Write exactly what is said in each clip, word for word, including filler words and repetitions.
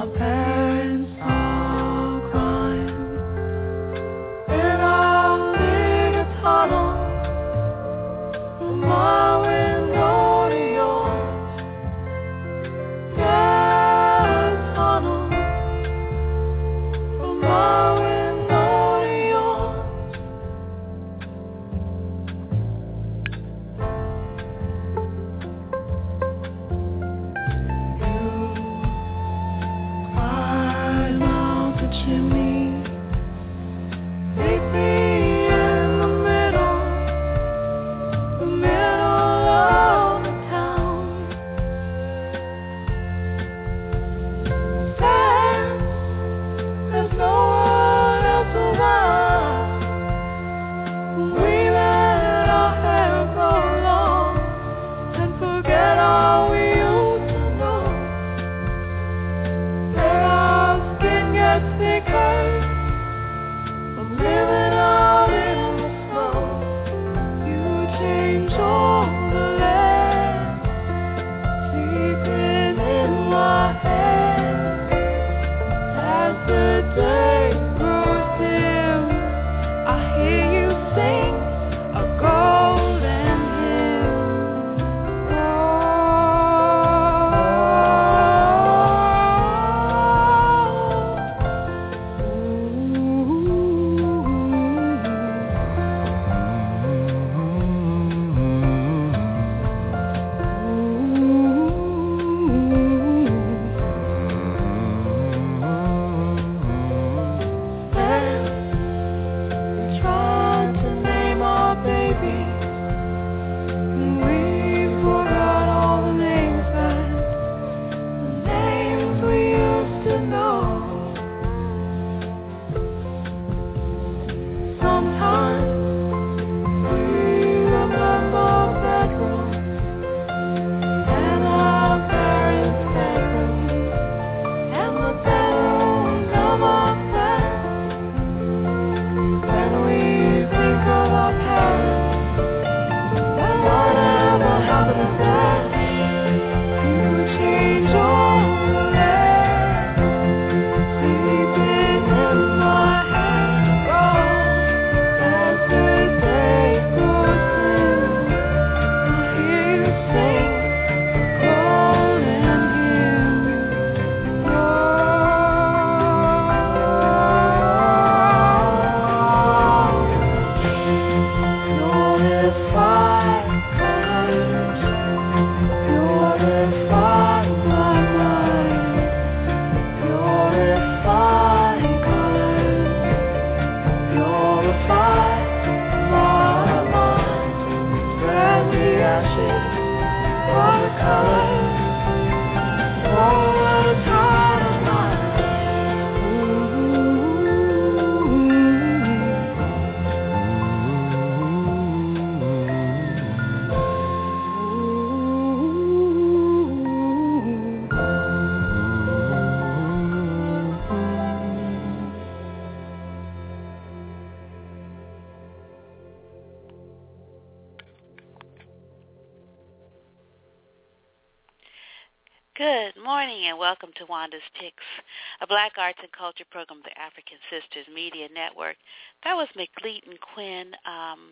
Good morning and welcome to Wanda's Picks, a Black Arts and Culture program of the African Sisters Media Network. That was McLeet and Quinn um,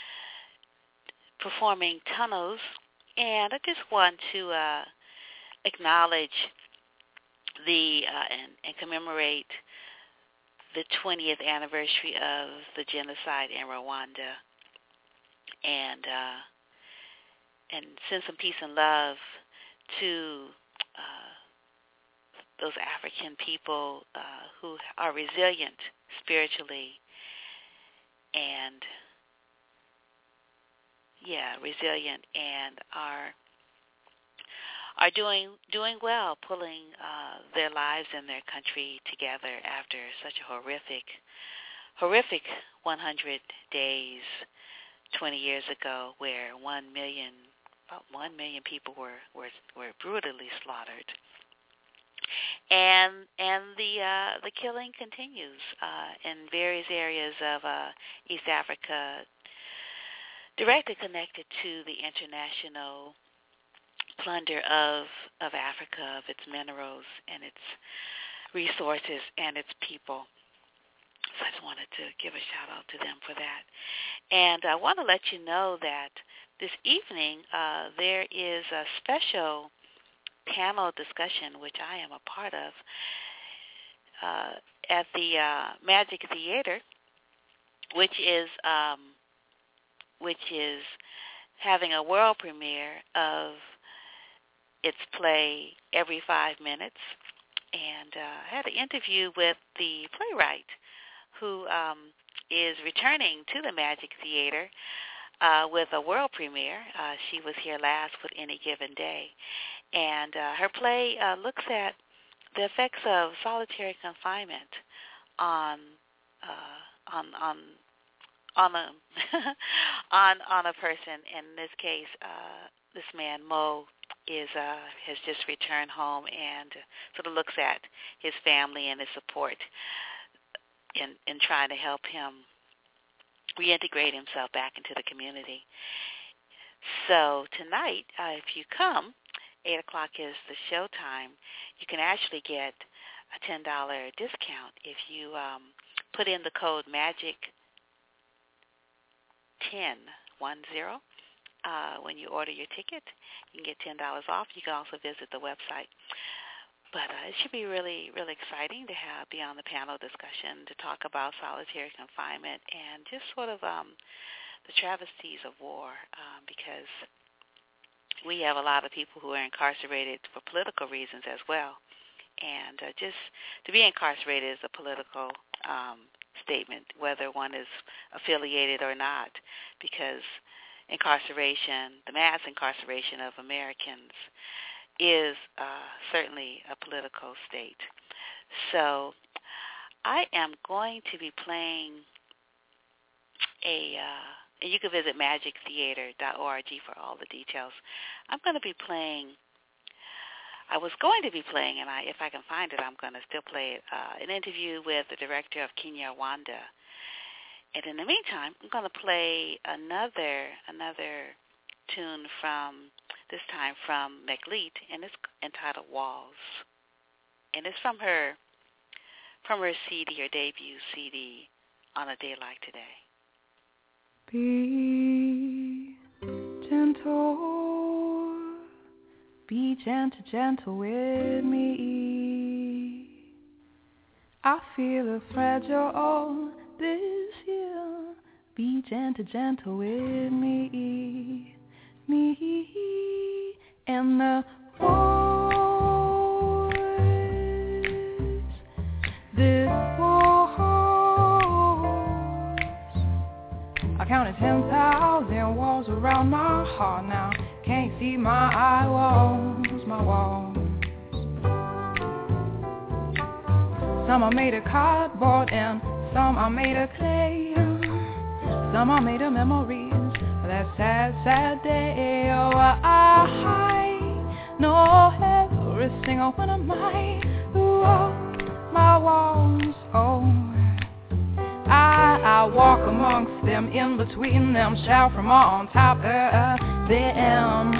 performing Tunnels, and I just want to uh, acknowledge the uh, and, and commemorate the twentieth anniversary of the genocide in Rwanda, and uh, and send some peace and love to Uh, those African people uh, who are resilient spiritually and, yeah, resilient and are are doing doing well, pulling uh, their lives and their country together after such a horrific, horrific one hundred days twenty years ago, where one million About one million people were, were were brutally slaughtered, and and the uh, the killing continues uh, in various areas of uh, East Africa, directly connected to the international plunder of, of Africa, of its minerals and its resources and its people. So I just wanted to give a shout-out to them for that. And I want to let you know that this evening uh, there is a special panel discussion, which I am a part of, uh, at the uh, Magic Theater, which is um, which is having a world premiere of its play Every Five Minutes. And uh, I had an interview with the playwright, who um, is returning to the Magic Theater uh, with a world premiere. Uh, she was here last with Any Given Day. And uh, her play uh, looks at the effects of solitary confinement on uh, on on on a on on a person. In this case, uh, this man Mo is uh, has just returned home and sort of looks at his family and his support in in trying to help him reintegrate himself back into the community. So tonight, uh, if you come, eight o'clock is the show time. You can actually get a ten dollars discount if you um, put in the code MAGIC ten, one zero, uh, when you order your ticket. You can get ten dollars off. You can also visit the website. But uh, it should be really, really exciting to have be on the panel discussion to talk about solitary confinement and just sort of um, the travesties of war, um, because we have a lot of people who are incarcerated for political reasons as well. And uh, just to be incarcerated is a political um, statement, whether one is affiliated or not, because incarceration, the mass incarceration of Americans, is uh, certainly a political state. So I am going to be playing a, uh, and you can visit magic theater dot org for all the details. I'm going to be playing, I was going to be playing, and I, if I can find it, I'm going to still play it, uh, an interview with the director of Kinyarwanda. And in the meantime, I'm going to play another another tune from, this time from McLeet, and it's entitled Walls. And it's from her from her C D, her debut C D, On a Day Like Today. Be gentle, be gentle, gentle with me. I feel a fragile this year. Be gentle, gentle with me, me and the walls. This walls, I counted ten thousand walls around my heart now. Can't see my eye walls, my walls. Some are made of cardboard and some are made of clay. Some are made of memories of that sad, sad day. Oh, I know every single one of my walls, my walls. Oh, I, I walk amongst them, in between them, shout from on top of them.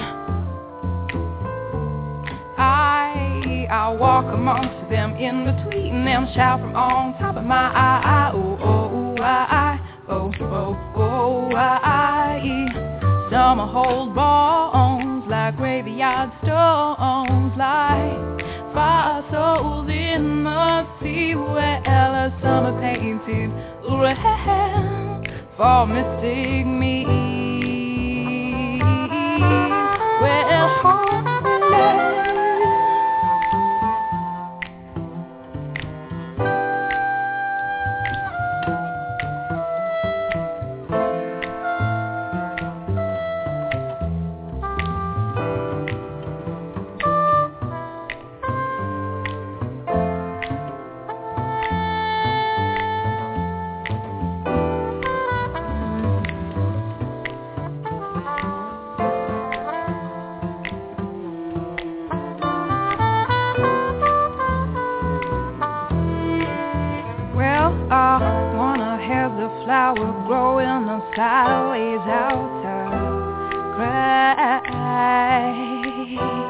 I, I walk amongst them, in between them, shout from on top of my I, oh, oh, I, oh, oh, oh, I. Some hold bones like graveyard stones, like fossils in the sea. Well, some are painted red for mystic me. Well, heartless. Flower growing on sideways outside, cry.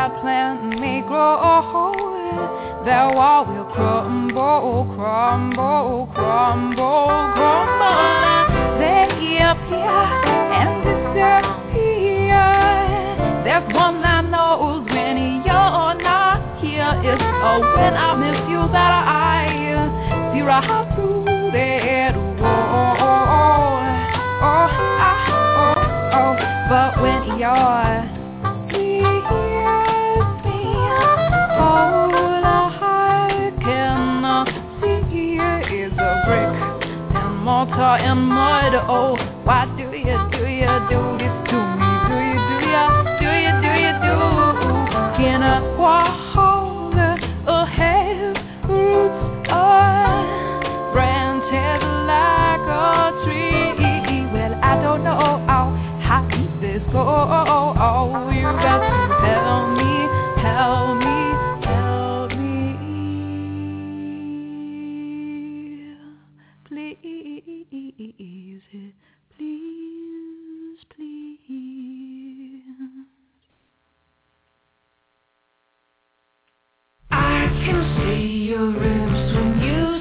that plant may grow, their wall will crumble, crumble, crumble, crumble. They appear and disappear. There's one that knows when you're not here. It's a when I miss you that I see right through that wall. Oh, oh, oh, oh. But when you're mortar and mud, oh, why do you, do you do this to me? Do you, do you, do you, do you, do? Can a wall have roots or branches like a tree? Well, I don't know how deep this goes. Oh, you got to tell me, tell me, tell me, please. Easy, please, please. I can see your ribs when you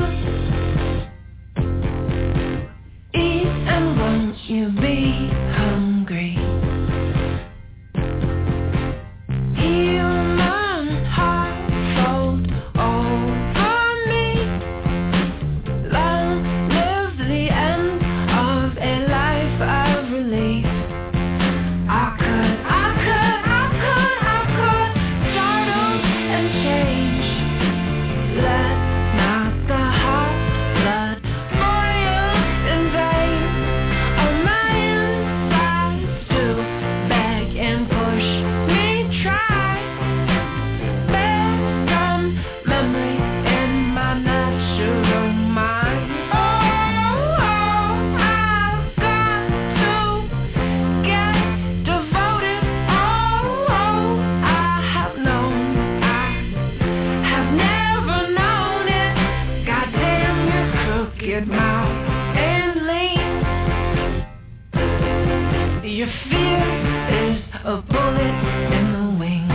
sing. Eat and won't you be hungry? Human heart fold over me. Long the end of a life of relief. I could, I could, I could, I could startle and change. Let not the heart blood boil in vain. On my inside to beg and push me try. Bear some memory in my natural mind. Mouth and lean. Your fear is a bullet in the wing.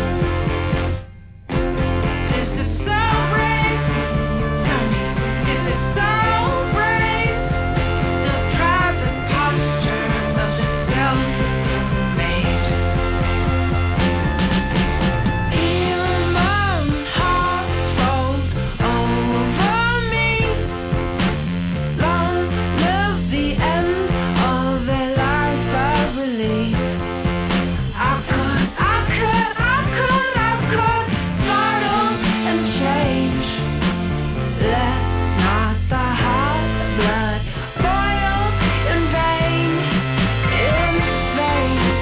Is it so brave? Tell me, is it so brave? The private posture of the self-made. Human heart fold over me. Long live the end of a life of relief. I could, I could, I could, I could startle and change. Let not the hot blood boil in vain, in vain.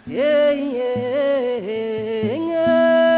Yeah, yeah, yeah.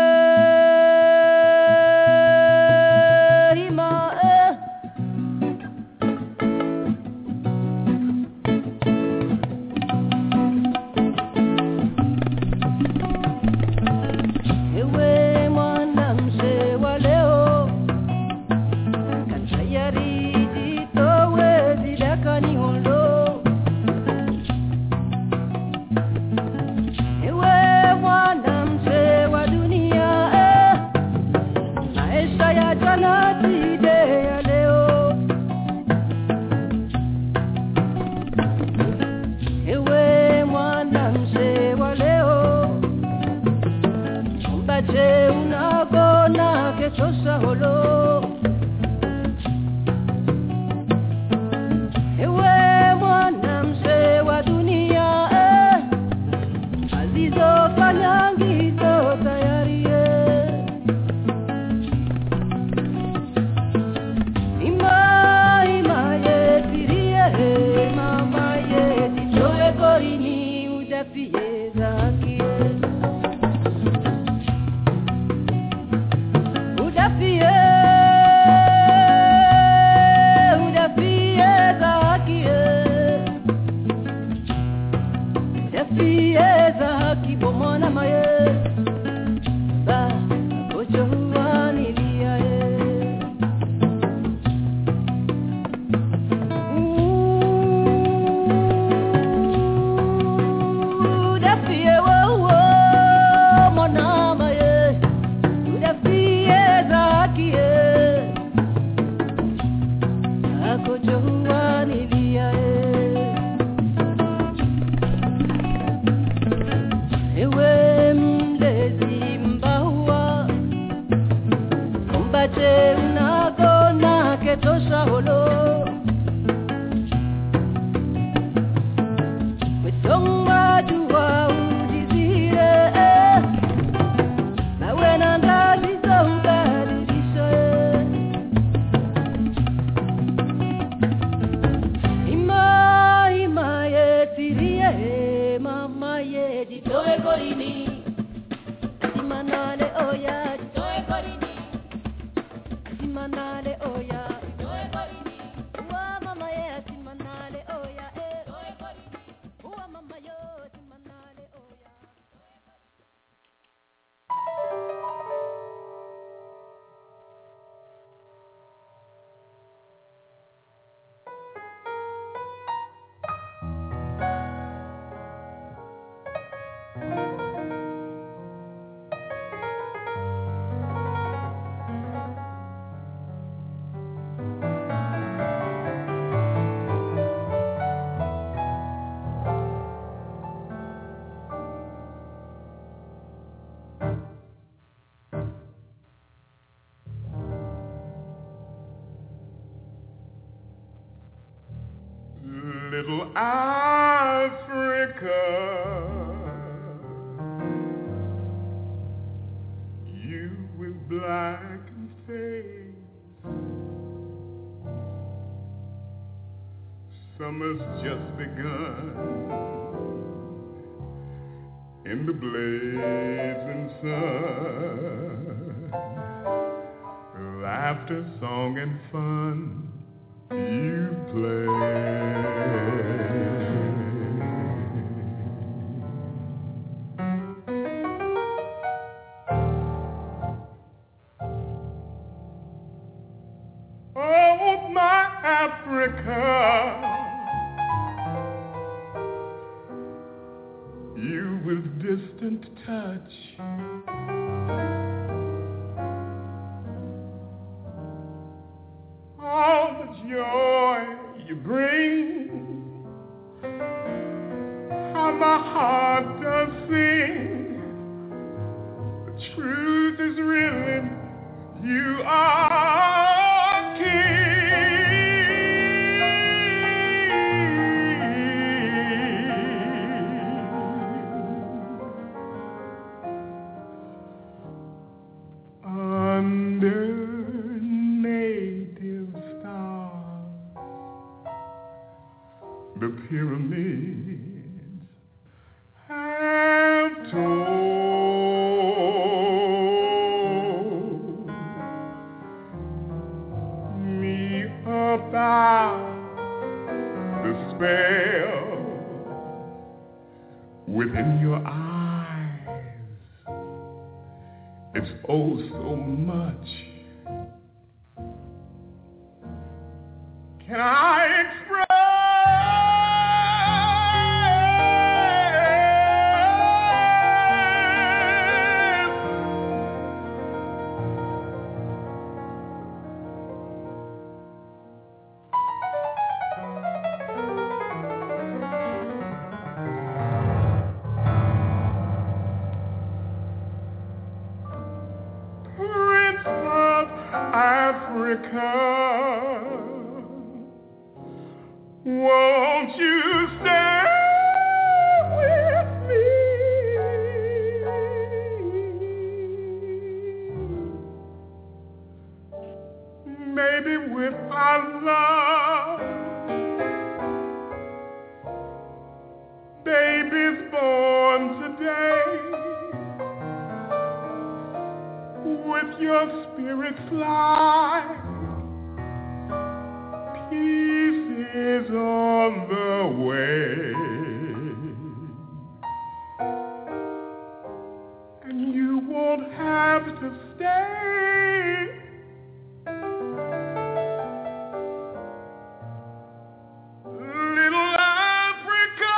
Little Africa, you with blackened face, summer's just begun in the blazing sun, laughter, song, and fun you play. Oh, my Africa, you with distant touch, all the joy you bring, how my heart does sing. The truth is really you are king. Under native stars, the pyramids It's oh so much. Can I express Prince of Africa? Won't you stay with me? Maybe with our love, babies born today, with your spirit fly. Peace is on the way, and you won't have to stay. Little Africa,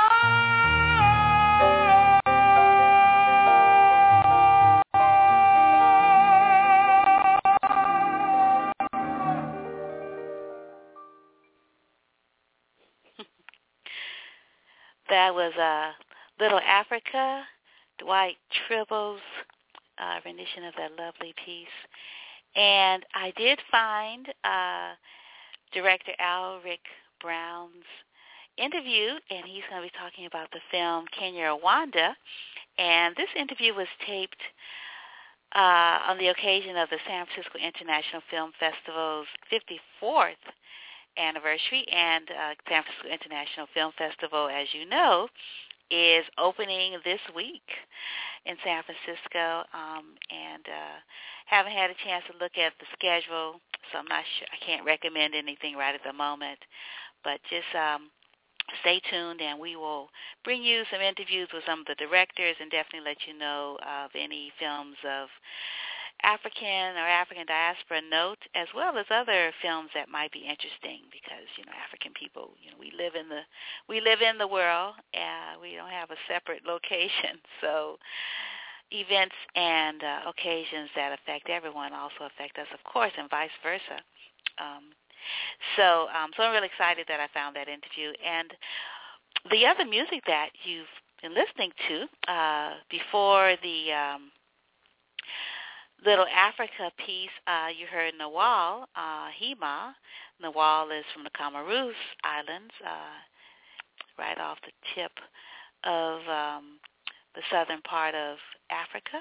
That was uh, Little Africa, Dwight Tribble's uh, rendition of that lovely piece. And I did find uh, director Alric Brown's interview, and he's going to be talking about the film Kinyarwanda. And this interview was taped uh, on the occasion of the San Francisco International Film Festival's fifty-fourth anniversary. And uh, San Francisco International Film Festival, as you know, is opening this week in San Francisco, um, and uh, haven't had a chance to look at the schedule, so I'm not sure. I can't recommend anything right at the moment, but just um, stay tuned, and we will bring you some interviews with some of the directors and definitely let you know of any films of African or African diaspora note, as well as other films that might be interesting, because you know African people, you know, we live in the we live in the world. Uh, we don't have a separate location, so events and uh, occasions that affect everyone also affect us, of course, and vice versa. Um, so, um, so I'm really excited that I found that interview. And the other music that you've been listening to uh, before the um, Little Africa piece, uh, you heard Nawal, uh, Hema. Nawal is from the Comoros Islands, uh, right off the tip of um, the southern part of Africa.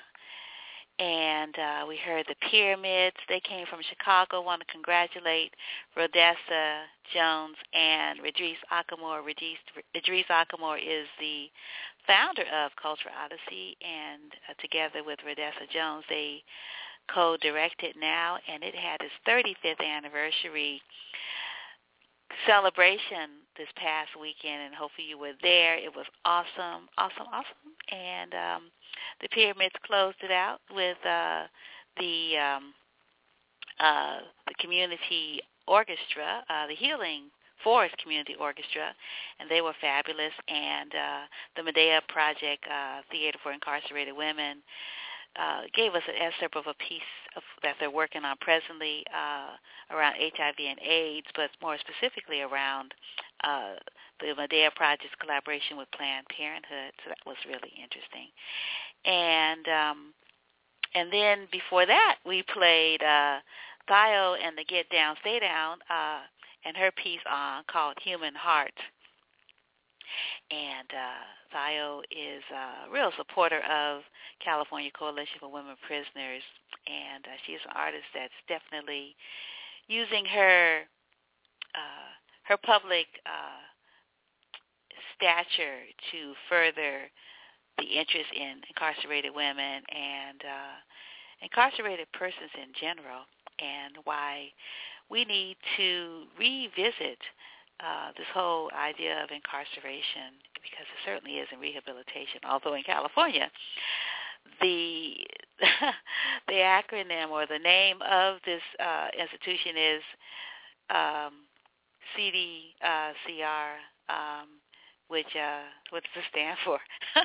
And uh, we heard the Pyramids. They came from Chicago. Want to congratulate Rhodessa Jones and Idris Ackamoor. Idris Ackamoor is the founder of Cultural Odyssey, and uh, together with Rhodessa Jones, they co-directed Now, and it had its thirty-fifth anniversary celebration this past weekend, and hopefully you were there. It was awesome, awesome, awesome. And um, the Pyramids closed it out with uh, the um, uh, the community orchestra, uh, the Healing Forest Community Orchestra, and they were fabulous. And uh, the Medea Project, uh, Theater for Incarcerated Women, uh, gave us an excerpt of a piece of, that they're working on presently uh, around H I V and AIDS, but more specifically around uh, the Medea Project's collaboration with Planned Parenthood. So that was really interesting. And um, and then before that, we played uh, Thio and the Get Down, Stay Down, uh, and her piece on called Human Heart. And uh, Thio is a real supporter of California Coalition for Women Prisoners, and uh, she's an artist that's definitely using her uh, her public uh, stature to further the interest in incarcerated women and uh, incarcerated persons in general, and why we need to revisit uh, this whole idea of incarceration, because it certainly is in rehabilitation, although in California, the the acronym or the name of this uh, institution is um, C D C R, um, which uh, what does it stand for?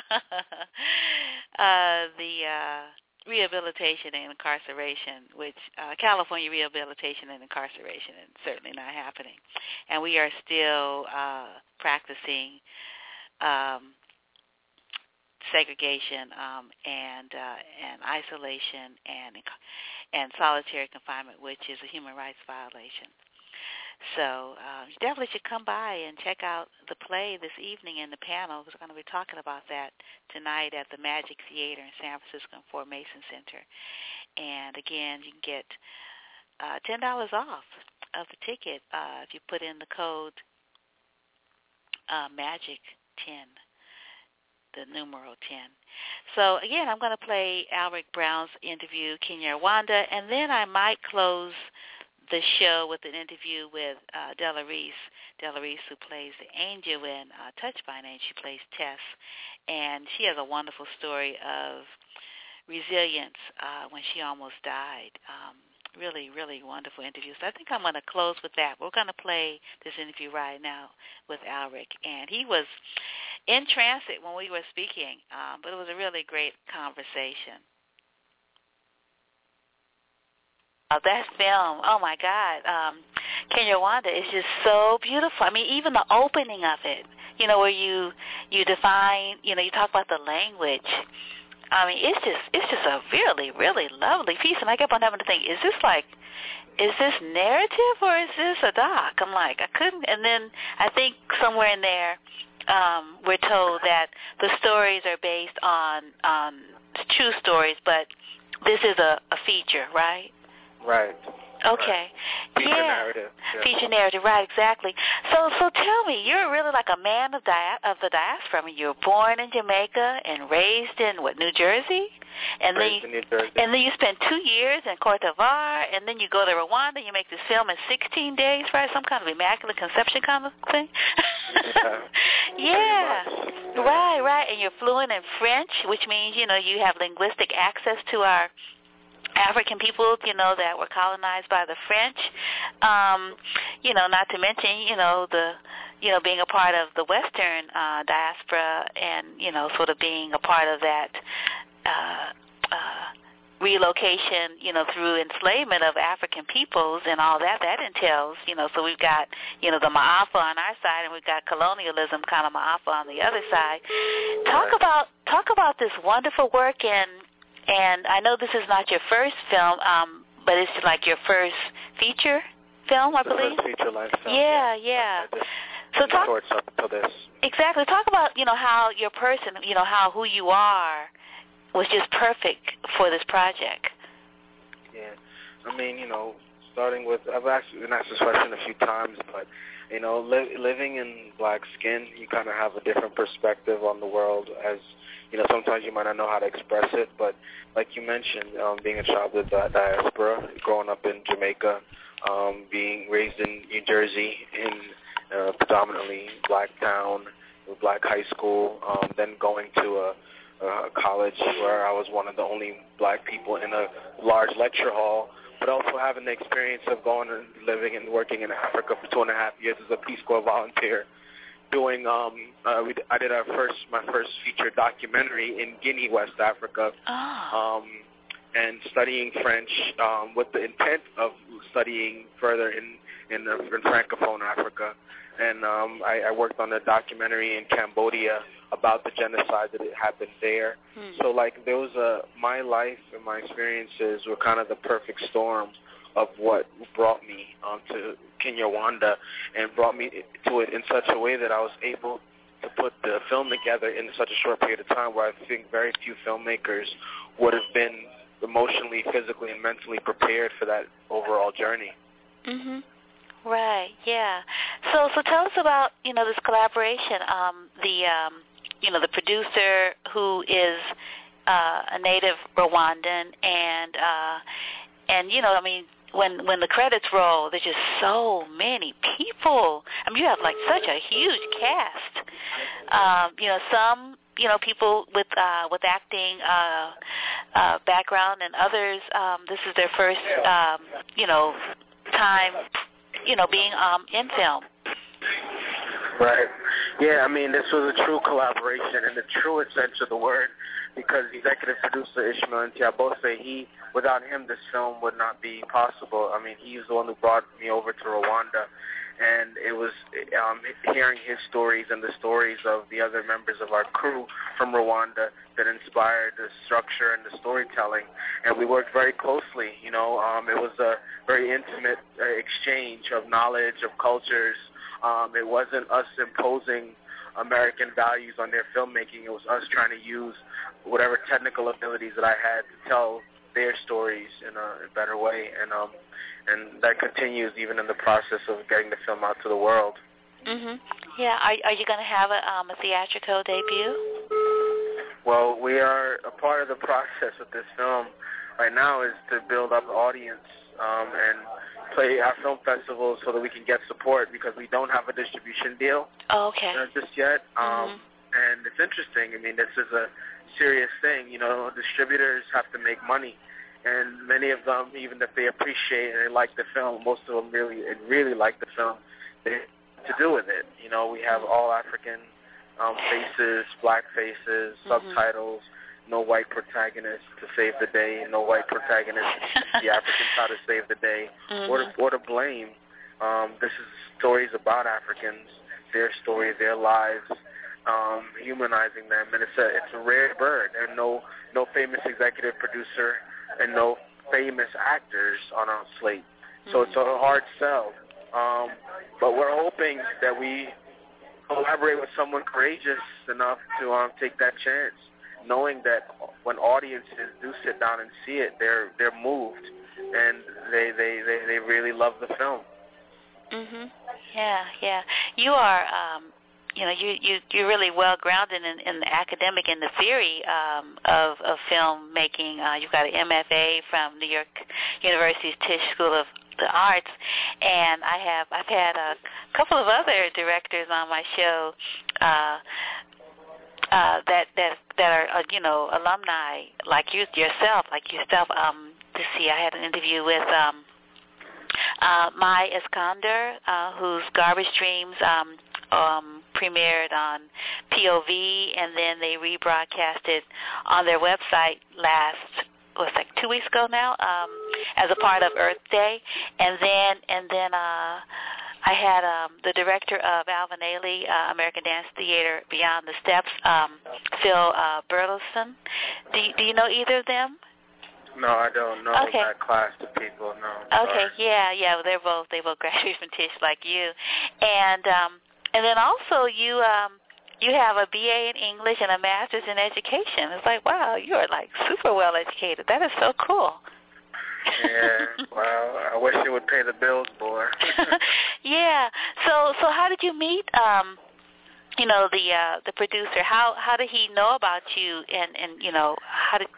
uh, the uh, Rehabilitation and Incarceration, which uh, California Rehabilitation and Incarceration, and certainly not happening. And we are still uh, practicing um, segregation um, and uh, and isolation and and solitary confinement, which is a human rights violation. So uh, you definitely should come by and check out the play this evening in the panel. We're going to be talking about that tonight at the Magic Theater in San Francisco Fort Mason Center. And again, you can get uh, ten dollars off of the ticket uh, if you put in the code uh, Magic ten, the numeral ten. So again, I'm going to play Alric Brown's interview, Kinyarwanda, and then I might close the show with an interview with uh, Della Reese, Della Reese, who plays the angel in uh, Touched by an Angel. She plays Tess, and she has a wonderful story of resilience uh, when she almost died. Um, really, really wonderful interview. So I think I'm going to close with that. We're going to play this interview right now with Alric, and he was in transit when we were speaking, um, but it was a really great conversation. Uh, that film, oh my God, um, Kinyarwanda is just so beautiful. I mean, even the opening of it, you know, where you you define, you know, you talk about the language. I mean, it's just it's just a really, really lovely piece. And I kept on having to think, is this like, is this narrative or is this a doc? I'm like, I couldn't. And then I think somewhere in there, um, we're told that the stories are based on on true stories, but this is a, a feature, right? Right. Okay. Right. Feature yeah. narrative. Yeah. Feature narrative, right, exactly. So so tell me, you're really like a man of dia- of the diaspora. I mean, you were born in Jamaica and raised in, what, New Jersey? And raised then in New Jersey. And then you spend two years in Cote d'Ivoire, and then you go to Rwanda, you make this film in sixteen days, right? Some kind of immaculate conception kind of thing? Yeah. yeah. Right, right. And you're fluent in French, which means, you know, you have linguistic access to our African people, you know, that were colonized by the French, um, you know, not to mention, you know, the, you know, being a part of the Western uh, diaspora and, you know, sort of being a part of that uh, uh, relocation, you know, through enslavement of African peoples and all that that entails, you know, so we've got, you know, the Ma'afa on our side and we've got colonialism kind of Ma'afa on the other side. Talk about, talk about this wonderful work and, And I know this is not your first film, um, but it's like your first feature film, I the believe. First feature length film. Yeah, yeah. yeah. So talk shorts up until this. Exactly. Talk about, you know, how your person, you know, how who you are was just perfect for this project. Yeah. I mean, you know, starting with, I've actually been asked this question a few times, but, you know, li- living in black skin, you kind of have a different perspective on the world as, you know, sometimes you might not know how to express it, but like you mentioned, um, being a child of the diaspora, growing up in Jamaica, um, being raised in New Jersey in uh, predominantly black town, black high school, um, then going to a, a college where I was one of the only black people in a large lecture hall, but also having the experience of going and living and working in Africa for two and a half years as a Peace Corps volunteer. Doing, um, uh, we, I did our first, my first feature documentary in Guinea, West Africa, oh. um, and studying French um, with the intent of studying further in in, the, in Francophone Africa. And um, I, I worked on a documentary in Cambodia about the genocide that happened there. Hmm. So, like, there was a my life and my experiences were kind of the perfect storm of what brought me onto Kinyarwanda and brought me to it in such a way that I was able to put the film together in such a short period of time where I think very few filmmakers would have been emotionally, physically, and mentally prepared for that overall journey. Mhm. Right. Yeah. So, so tell us about, you know, this collaboration. Um, the, um, you know, the producer who is uh, a native Rwandan, and uh, and you know, I mean, when when the credits roll, there's just so many people. I mean, you have like such a huge cast. Um, you know, some you know, people with uh, with acting uh, uh, background and others, um, this is their first, um, you know, time, you know, being um, in film. Right. Yeah, I mean, this was a true collaboration in the truest sense of the word, because the executive producer, Ishmael Intia, both say he, without him, this film would not be possible. I mean, he's the one who brought me over to Rwanda, and it was um, hearing his stories and the stories of the other members of our crew from Rwanda that inspired the structure and the storytelling. And we worked very closely. You know, um, it was a very intimate uh, exchange of knowledge, of cultures. Um, it wasn't us imposing American values on their filmmaking. It was us trying to use whatever technical abilities that I had to tell their stories in a better way, and um, and that continues even in the process of getting the film out to the world. Mhm. Yeah. Are Are you going to have a um, a theatrical debut? Well, we are a part of the process of this film right now is to build up the audience um, and play our film festivals so that we can get support, because we don't have a distribution deal oh, okay. uh, just yet. Um, mm-hmm. And it's interesting. I mean, this is a serious thing. You know, distributors have to make money, and many of them, even if they appreciate and they like the film, most of them really, really like the film, they have to do with it. You know, we have all African um, faces, black faces, mm-hmm. subtitles. No white protagonist to save the day. No white protagonist to teach the Africans how to save the day, mm-hmm. or, to, or to blame. Um, this is stories about Africans, their story, their lives, um, humanizing them, and it's a it's a rare bird. And no no famous executive producer and no famous actors on our slate, mm-hmm. so it's a hard sell. Um, but we're hoping that we collaborate with someone courageous enough to um, take that chance, knowing that when audiences do sit down and see it, they're they're moved, and they they, they, they really love the film. Mhm. Yeah, yeah. You are, um, you know, you you you're really well grounded in, in the academic and the theory um, of of filmmaking. Uh, you've got an M F A from New York University's Tisch School of the Arts, and I have I've had a couple of other directors on my show. Uh, Uh, that that that are uh, you know, alumni like you yourself, like yourself. Um, to see, I had an interview with um, uh, Mai Iskander, uh, whose Garbage Dreams um, um, premiered on P O V, and then they rebroadcasted on their website last, was like two weeks ago now, um, as a part of Earth Day, and then and then. Uh, I had um, the director of Alvin Ailey, uh, American Dance Theater Beyond the Steps, um, Phil uh, Burleson. Do you, do you know either of them? No, I don't know okay. that class of people, no. Okay, sorry. yeah, yeah, well, they're both, they both graduated from Tisch like you. And um, and then also you um, you have a B A in English and a master's in education. It's like, wow, you are like super well educated. That is so cool. Yeah, well, I wish it would pay the bills more. Yeah. So, so how did you meet? Um, you know, the uh, the producer. How how did he know about you? And, and you know, how did?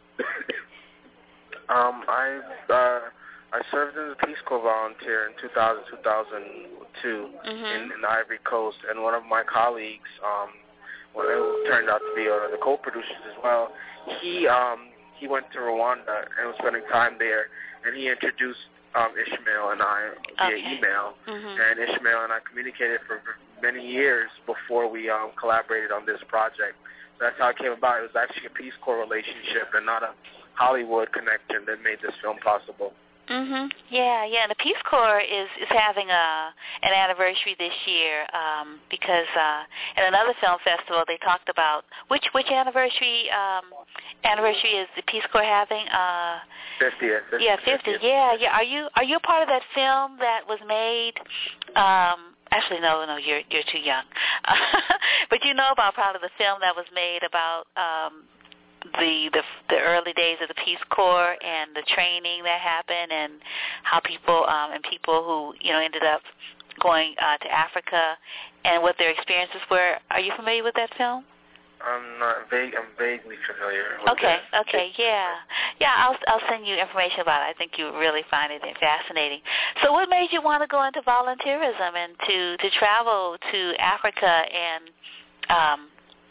um, I uh, I served as a Peace Corps volunteer in two thousand, two thousand two mm-hmm. in, in the Ivory Coast, and one of my colleagues, um, well, who turned out to be one of the co-producers as well, he um. He went to Rwanda and was spending time there, and he introduced um, Ishmael and I via okay. email. Mm-hmm. And Ishmael and I communicated for many years before we um, collaborated on this project. So that's how it came about. It was actually a Peace Corps relationship and not a Hollywood connection that made this film possible. Mhm. Yeah, yeah. And the Peace Corps is is having a an anniversary this year um, because uh, in another film festival they talked about which which anniversary um, anniversary is the Peace Corps having? Uh, fiftieth. Yeah, fifty. Yeah, yeah. Are you are you a part of that film that was made? Um, actually, no, no. You're you're too young. But you know about probably the film that was made about. Um, The, the the early days of the Peace Corps and the training that happened, and how people um, and people who you know ended up going uh, to Africa, and what their experiences were. Are you familiar with that film? I'm not vague. I'm vaguely familiar. With okay. that. Okay. Yeah. Yeah. I'll I'll send you information about it. I think you would really find it fascinating. So, what made you want to go into volunteerism and to to travel to Africa and um,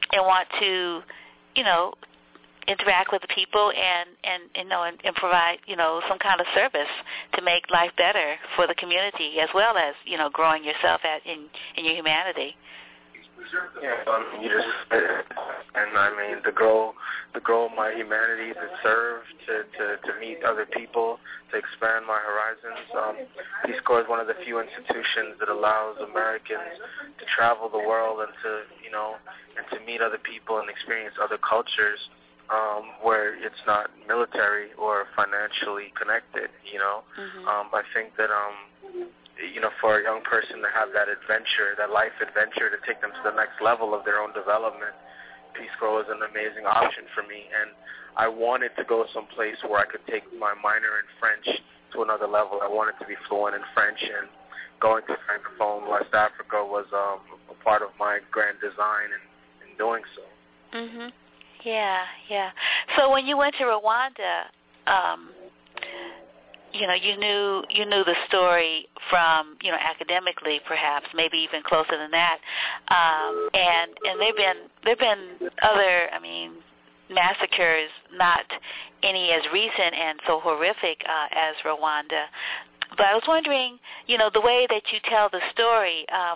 and want to, you know, interact with the people and, and you know, and, and provide, you know, some kind of service to make life better for the community, as well as, you know, growing yourself at, in, in your humanity. Yeah, um, you just, and I mean, to grow, to grow my humanity, to serve, to, to, to meet other people, to expand my horizons. Um, Peace Corps is one of the few institutions that allows Americans to travel the world and to, you know, and to meet other people and experience other cultures, um, where it's not military or financially connected. You know, mm-hmm. um, I think that. Um, you know, for a young person to have that adventure, that life adventure, to take them to the next level of their own development, Peace Corps was an amazing option for me. And I wanted to go someplace where I could take my minor in French to another level. I wanted to be fluent in French, and going to Francophone West Africa was um, a part of my grand design in, in doing so. Mhm. Yeah, yeah. So when you went to Rwanda, um, you know, you knew you knew the story from, you know, academically, perhaps, maybe even closer than that. Um, and and there've been there've been other, I mean, massacres, not any as recent and so horrific uh, as Rwanda. But I was wondering, you know, the way that you tell the story, um,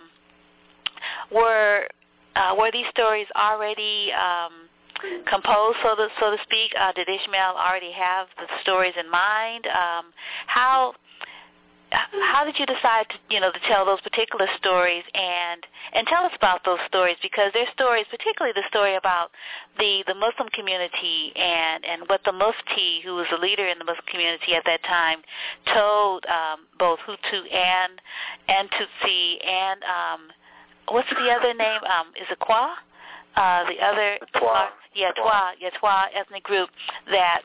were uh, were these stories already um, composed, so to, so to speak? Uh, did Ishmael already have the stories in mind? Um, how how did you decide to, you know, to tell those particular stories, and and tell us about those stories, because there's stories, particularly the story about the, the Muslim community and, and what the Mufti, who was a leader in the Muslim community at that time, told um, both Hutu and and Tutsi and um, what's the other name? Um, is it Kwa? Uh, the other, Twa. yeah, Twa, yeah, Twa ethnic group, that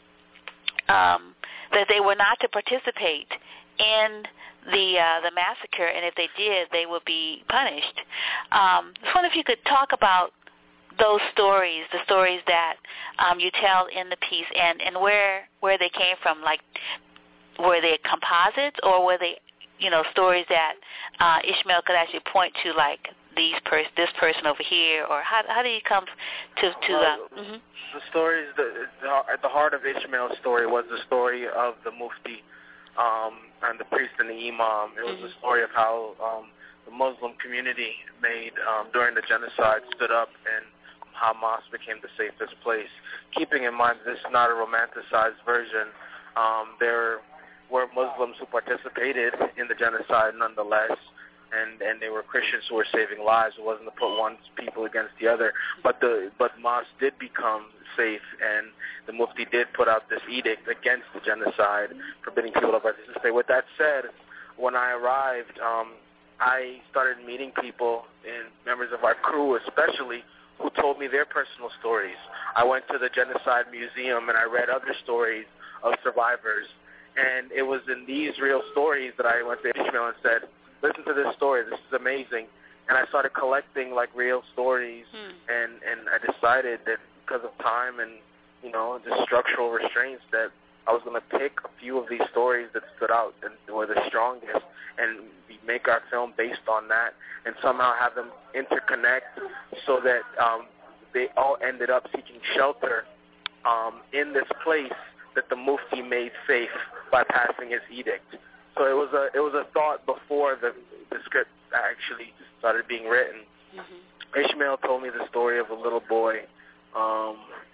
um, that they were not to participate in the uh, the massacre, and if they did, they would be punished. Um, I just wonder if you could talk about those stories, the stories that um, you tell in the piece, and, and where where they came from. Like, were they composites, or were they, you know, stories that uh, Ishmael could actually point to, like these pers- this person over here, or how how did he come to to? Uh, mm-hmm. The stories, the, the at the heart of Ishmael's story was the story of the Mufti. Um, and the priest and the imam. It was mm-hmm. a story of how um, the Muslim community made, um, during the genocide, stood up, and Hamas became the safest place. Keeping in mind this is not a romanticized version, um, there were Muslims who participated in the genocide nonetheless, and, and they were Christians who were saving lives. It wasn't to put one people against the other, but the but mosques did become safe, and the Mufti did put out this edict against the genocide, forbidding people to participate. With that said, when I arrived, um, I started meeting people, and members of our crew especially, who told me their personal stories. I went to the Genocide Museum and I read other stories of survivors, and it was in these real stories that I went to Ishmael and said, listen to this story, this is amazing. And I started collecting like real stories, hmm. and, and I decided that because of time and, you know, just structural restraints, that I was going to pick a few of these stories that stood out and were the strongest, and make our film based on that, and somehow have them interconnect so that um, they all ended up seeking shelter um, in this place that the Mufti made safe by passing his edict. So it was a it was a thought before the the script actually started being written. Mm-hmm. Ishmael told me the story of a little boy um,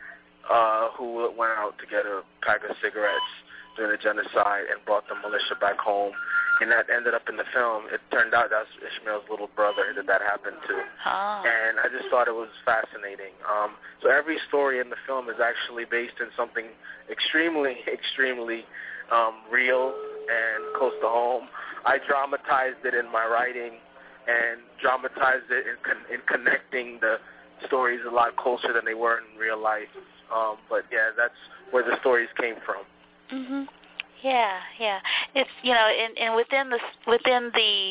uh, who went out to get a pack of cigarettes during the genocide and brought the militia back home, and that ended up in the film. It turned out that's Ishmael's little brother that that happened to, oh. and I just thought it was fascinating. Um, so every story in the film is actually based in something extremely, extremely um, real and close to home. I dramatized it in my writing and dramatized it in, con- in connecting the stories a lot closer than they were in real life. Um, but yeah, that's where the stories came from. Mhm. Yeah, yeah. It's, you know, and, and within the within the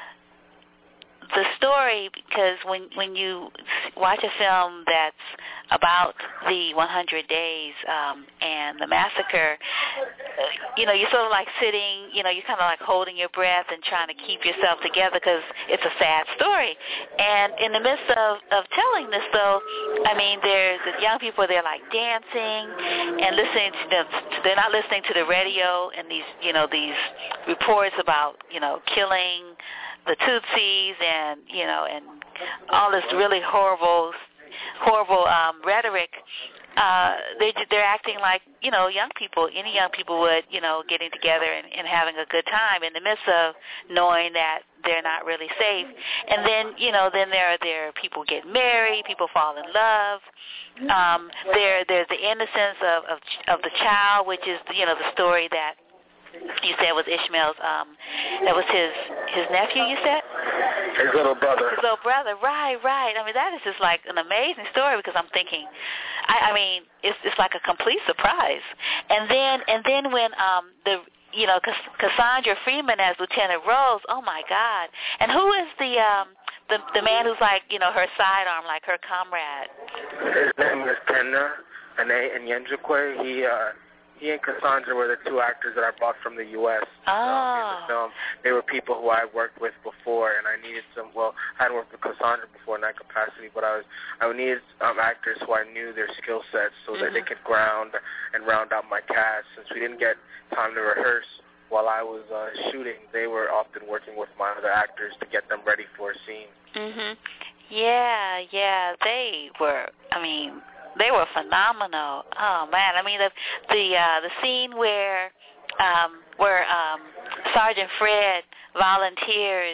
the story, because when when you watch a film that's about the one hundred days um, and the massacre, you know, you're sort of like sitting, you know, you're kind of like holding your breath and trying to keep yourself together because it's a sad story. And in the midst of, of telling this, though, I mean, there's the young people, they're like dancing and listening to them. They're not listening to the radio and these, you know, these reports about, you know, killing the Tutsis and, you know, and all this really horrible, horrible um, rhetoric. Uh, they, they're acting like, you know, young people, any young people would, you know, getting together and, and having a good time in the midst of knowing that they're not really safe. And then, you know, then there are, there are people get married, people fall in love. Um, there, there's the innocence of, of, of the child, which is, you know, the story that you said was Ishmael's, um, that was his his nephew, you said? His little brother. His little brother, right, right. I mean, that is just like an amazing story because I'm thinking, I, I mean, it's it's like a complete surprise. And then and then when um the you know Cass- Cassandra Freeman as Lieutenant Rose, oh my God! And who is the um the the man who's like you know her sidearm, like her comrade? His name is Kenna and and Yenjikwe. He uh. He and Cassandra were the two actors that I brought from the U S Oh. um, in the film. They were people who I worked with before, and I needed some. Well, I hadn't worked with Cassandra before in that capacity, but I was I needed um, actors who I knew their skill sets so mm-hmm. that they could ground and round out my cast. Since we didn't get time to rehearse while I was uh, shooting, they were often working with my other actors to get them ready for a scene. Mhm. Yeah, yeah, they were. I mean. They were phenomenal. Oh man! I mean the the uh, the scene where um, where um, Sergeant Fred volunteers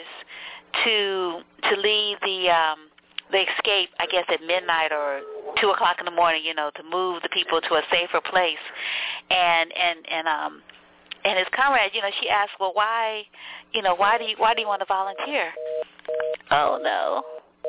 to to lead the um, the escape, I guess at midnight or two o'clock in the morning. You know, to move the people to a safer place, and and and um and his comrade, you know, she asked, well, why, you know, why do you why do you want to volunteer? Oh no.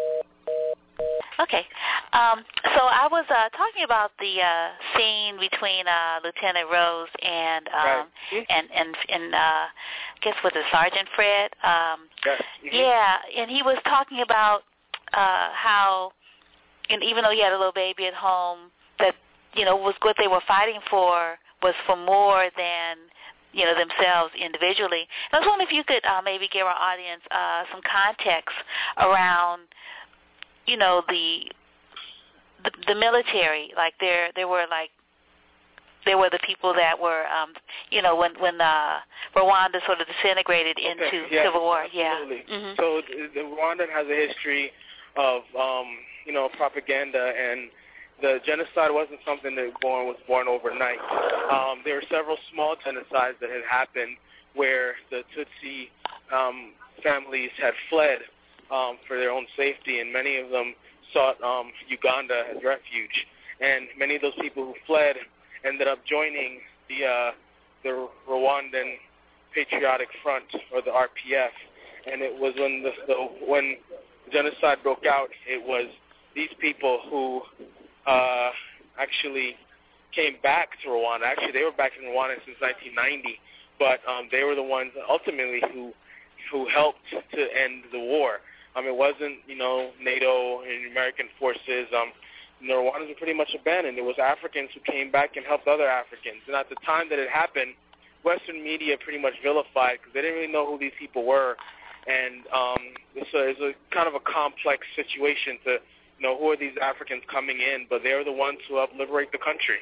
Okay, um, so I was uh, talking about the uh, scene between uh, Lieutenant Rose and um, right. and and and uh, I guess was it Sergeant Fred? Um, yes. Mm-hmm. Yeah, and he was talking about uh, how, and even though he had a little baby at home, that you know was what they were fighting for was for more than you know themselves individually. And I was wondering if you could uh, maybe give our audience uh, some context around. You know the, the the military, like there there were like there were the people that were um you know when when uh, Rwanda sort of disintegrated okay. into yes, civil war. Absolutely. Yeah. Mm-hmm. So the, Rwanda has a history of um you know propaganda, and the genocide wasn't something that born was born overnight. Um, there were several small genocides that had happened where the Tutsi um, families had fled. Um, for their own safety, and many of them sought um, Uganda as refuge. And many of those people who fled ended up joining the uh, the Rwandan Patriotic Front, or the R P F. And it was when the, the when genocide broke out, it was these people who uh, actually came back to Rwanda. Actually, they were back in Rwanda since nineteen ninety, but um, they were the ones ultimately who who helped to end the war. Um, it wasn't, you know, NATO and American forces. Um, you know, Rwandans were pretty much abandoned. It was Africans who came back and helped other Africans. And at the time that it happened, Western media pretty much vilified because they didn't really know who these people were. And um, it's, a, it's a kind of a complex situation to, you know, who are these Africans coming in? But they're the ones who helped liberate the country.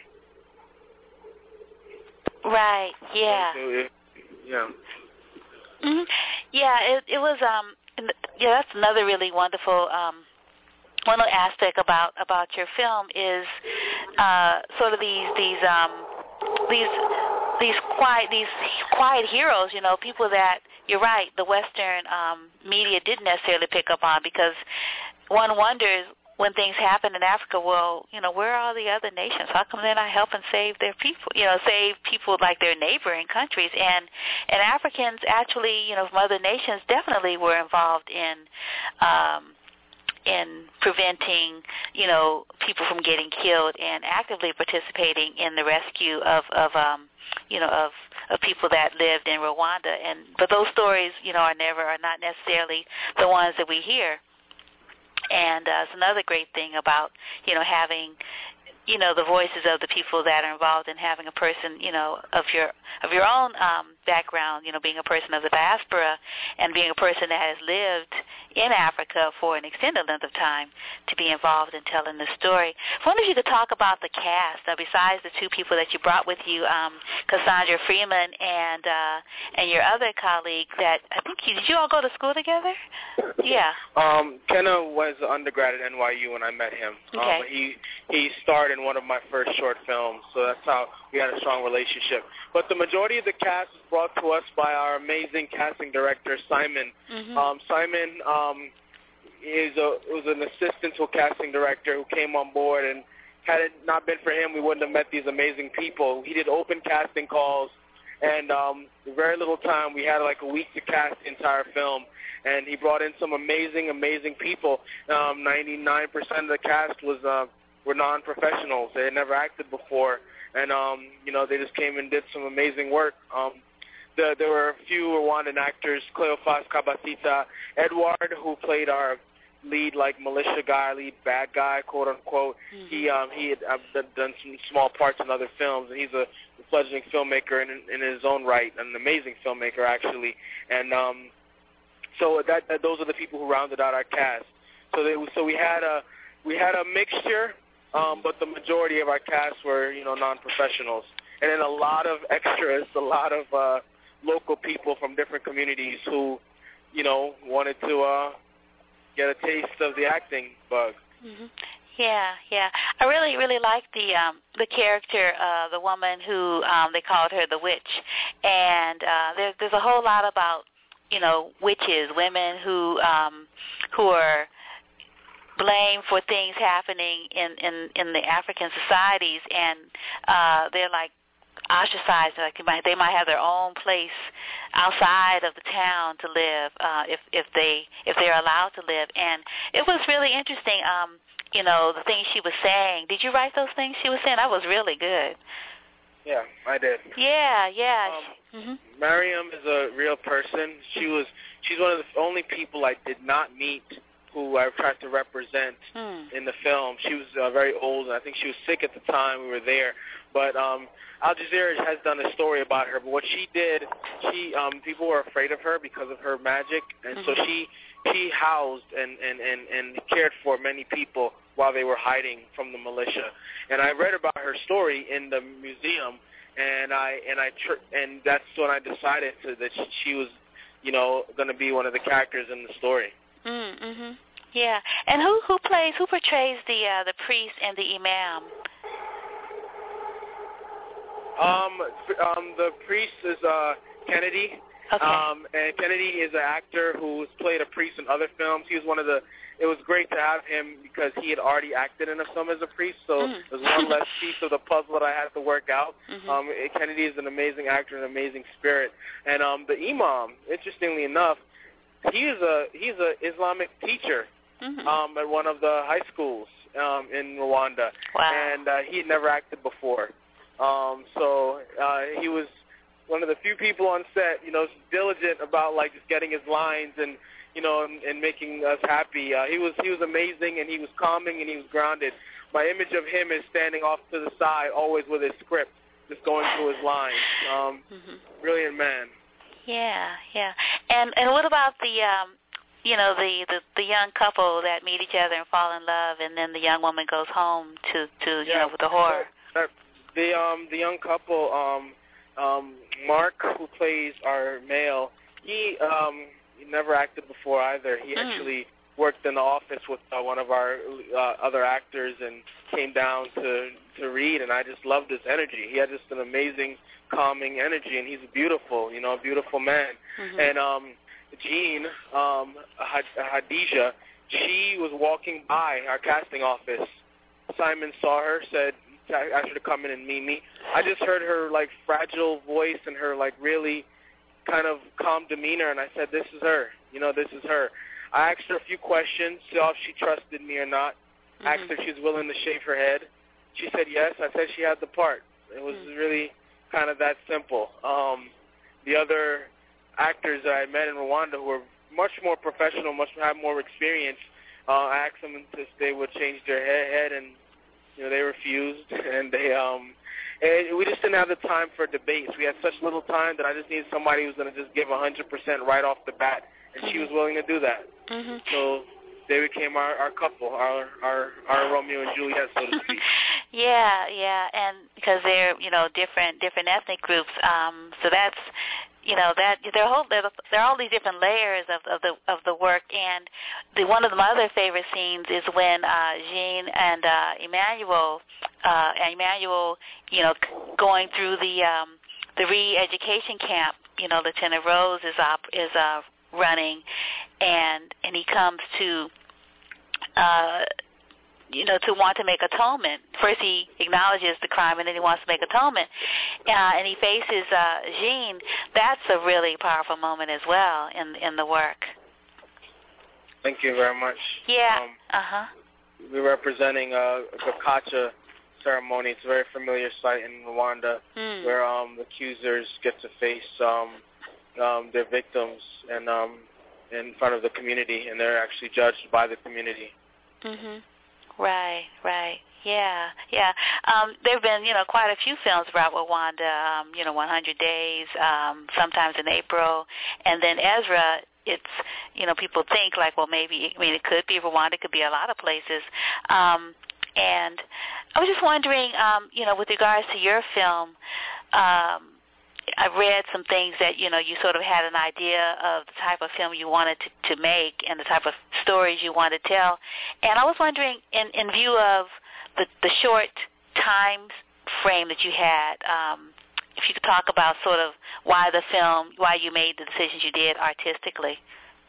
Right. Yeah. So it, yeah. Mm-hmm. Yeah. It, it was. Um. Yeah. That's another really wonderful. Um. One aspect about about your film is uh, sort of these these um these these quiet these quiet heroes. You know, people that you're right. The Western um, media didn't necessarily pick up on because one wonders. When things happen in Africa, well, you know, where are all the other nations? How come they're not helping save their people, you know, save people like their neighboring countries? And and Africans actually, you know, from other nations definitely were involved in um, in preventing, you know, people from getting killed and actively participating in the rescue of, of um, you know, of, of people that lived in Rwanda. And but those stories, you know, are never, are not necessarily the ones that we hear. And uh, it's another great thing about, you know, having you know, the voices of the people that are involved in having a person, you know, of your of your own um, background, you know, being a person of the diaspora and being a person that has lived in Africa for an extended length of time to be involved in telling the story. I wonder if you could talk about the cast, uh, besides the two people that you brought with you, um, Cassandra Freeman and uh, and your other colleague that I think you, did you all go to school together? Yeah. Um, Kenna was an undergrad at N Y U when I met him. Okay. Um, he he starred in one of my first short films, so that's how we had a strong relationship. But the majority of the cast was brought to us by our amazing casting director, Simon. Mm-hmm. Um, Simon um, is a was an assistant to a casting director who came on board, and had it not been for him, we wouldn't have met these amazing people. He did open casting calls, and um, very little time. We had like a week to cast the entire film. And he brought in some amazing, amazing people. Um, ninety-nine percent of the cast was uh, were non-professionals. They had never acted before, and um, you know they just came and did some amazing work. Um, the, there were a few Rwandan actors: Cleophas Kabasita, Edward, who played our lead, like militia guy, lead bad guy, quote unquote. Mm-hmm. He um, he had uh, done some small parts in other films, and he's a fledgling filmmaker in, in his own right, an amazing filmmaker actually, and. Um, So that, that those are the people who rounded out our cast. So they, so we had a we had a mixture, um, but the majority of our cast were you know non-professionals, and then a lot of extras, a lot of uh, local people from different communities who, you know, wanted to uh, get a taste of the acting bug. Mm-hmm. Yeah, yeah. I really, really liked the um, the character, uh, the woman who um, they called her the witch, and uh, there, there's a whole lot about. You know, witches, women who um, who are blamed for things happening in, in, in the African societies, and uh, they're like ostracized. Like they might, they might have their own place outside of the town to live uh, if if they if they're allowed to live. And it was really interesting. Um, you know, the things she was saying. Did you write those things she was saying? That was really good. Yeah, I did. Yeah, yeah. Um, mm-hmm. Mariam is a real person. She was she's one of the only people I did not meet who I tried to represent mm. in the film. She was uh, very old, and I think she was sick at the time we were there. But um, Al Jazeera has done a story about her. But what she did, she um, people were afraid of her because of her magic, and mm-hmm. so she she housed and, and, and, and cared for many people while they were hiding from the militia. And I read about her story in the museum, and I and I tr- and that's when I decided to, that she, she was, you know, going to be one of the characters in the story. Mm, mhm. Yeah. And who who plays who portrays the uh, the priest and the imam? Um, um, the priest is uh, Kennedy. Okay. Um, and Kennedy is an actor who's played a priest in other films. He was one of the. It was great to have him because he had already acted in a film as a priest, so mm. there's one less piece of the puzzle that I had to work out. Mm-hmm. Um, Kennedy is an amazing actor, an amazing spirit, and um, the imam, interestingly enough, he is a he's a Islamic teacher mm-hmm. um, at one of the high schools um, in Rwanda, wow. and uh, he had never acted before. Um, so uh, he was one of the few people on set, you know, diligent about like just getting his lines and. You know, and, and making us happy. Uh, he was he was amazing, and he was calming, and he was grounded. My image of him is standing off to the side, always with his script, just going through his lines. Um, mm-hmm. Brilliant man. Yeah, yeah. And and what about the um, you know, the, the the young couple that meet each other and fall in love, and then the young woman goes home to to you yeah, know with the horror. That, the um the young couple, um um Mark, who plays our male, he um. He never acted before either. He mm. actually worked in the office with uh, one of our uh, other actors and came down to to read, and I just loved his energy. He had just an amazing, calming energy, and he's beautiful, you know, a beautiful man. Mm-hmm. And um, Jean, um, Hadija, she was walking by our casting office. Simon saw her, said, asked her to come in and meet me. I just heard her, like, fragile voice and her, like, really kind of calm demeanor, and I said, this is her. You know, this is her. I asked her a few questions, saw if she trusted me or not. Mm-hmm. Asked her if she was willing to shave her head. She said yes. I said she had the part. It was mm-hmm. really kind of that simple. Um, the other actors that I met in Rwanda who were much more professional, much had more experience, uh, I asked them if they would change their head and You know, they refused, and they um, and we just didn't have the time for debates. We had such little time that I just needed somebody who was going to just give one hundred percent right off the bat, and mm-hmm. she was willing to do that. Mm-hmm. So they became our, our couple, our, our our Romeo and Juliet, so to speak. Yeah, yeah, and because they're, you know, different different ethnic groups, um, so that's, you know, that there are whole, there are all these different layers of, of the of the work, and the one of my other favorite scenes is when uh, Jean and uh, Emmanuel, uh, Emmanuel, you know, going through the um, the re-education camp. You know, Lieutenant Rose is up is uh, running, and and he comes to. Uh, you know, to want to make atonement. First he acknowledges the crime, and then he wants to make atonement. Uh, and he faces uh, Jean. That's a really powerful moment as well in in the work. Thank you very much. Yeah. Um, uh-huh. We're representing uh, the Kacha ceremony. It's a very familiar sight in Rwanda mm. where um, the accusers get to face um, um, their victims and um, in front of the community, and they're actually judged by the community. Mm-hmm. Right, right. Yeah, yeah. Um, there have been, you know, quite a few films about Rwanda, um, you know, one hundred days, um, sometimes in April. And then Ezra, it's, you know, people think like, well, maybe, I mean, it could be Rwanda, it could be a lot of places. Um, and I was just wondering, um, you know, with regards to your film, um, I read some things that, you know, you sort of had an idea of the type of film you wanted to, to make and the type of stories you wanted to tell. And I was wondering, in, in view of the, the short time frame that you had, um, if you could talk about sort of why the film, why you made the decisions you did artistically.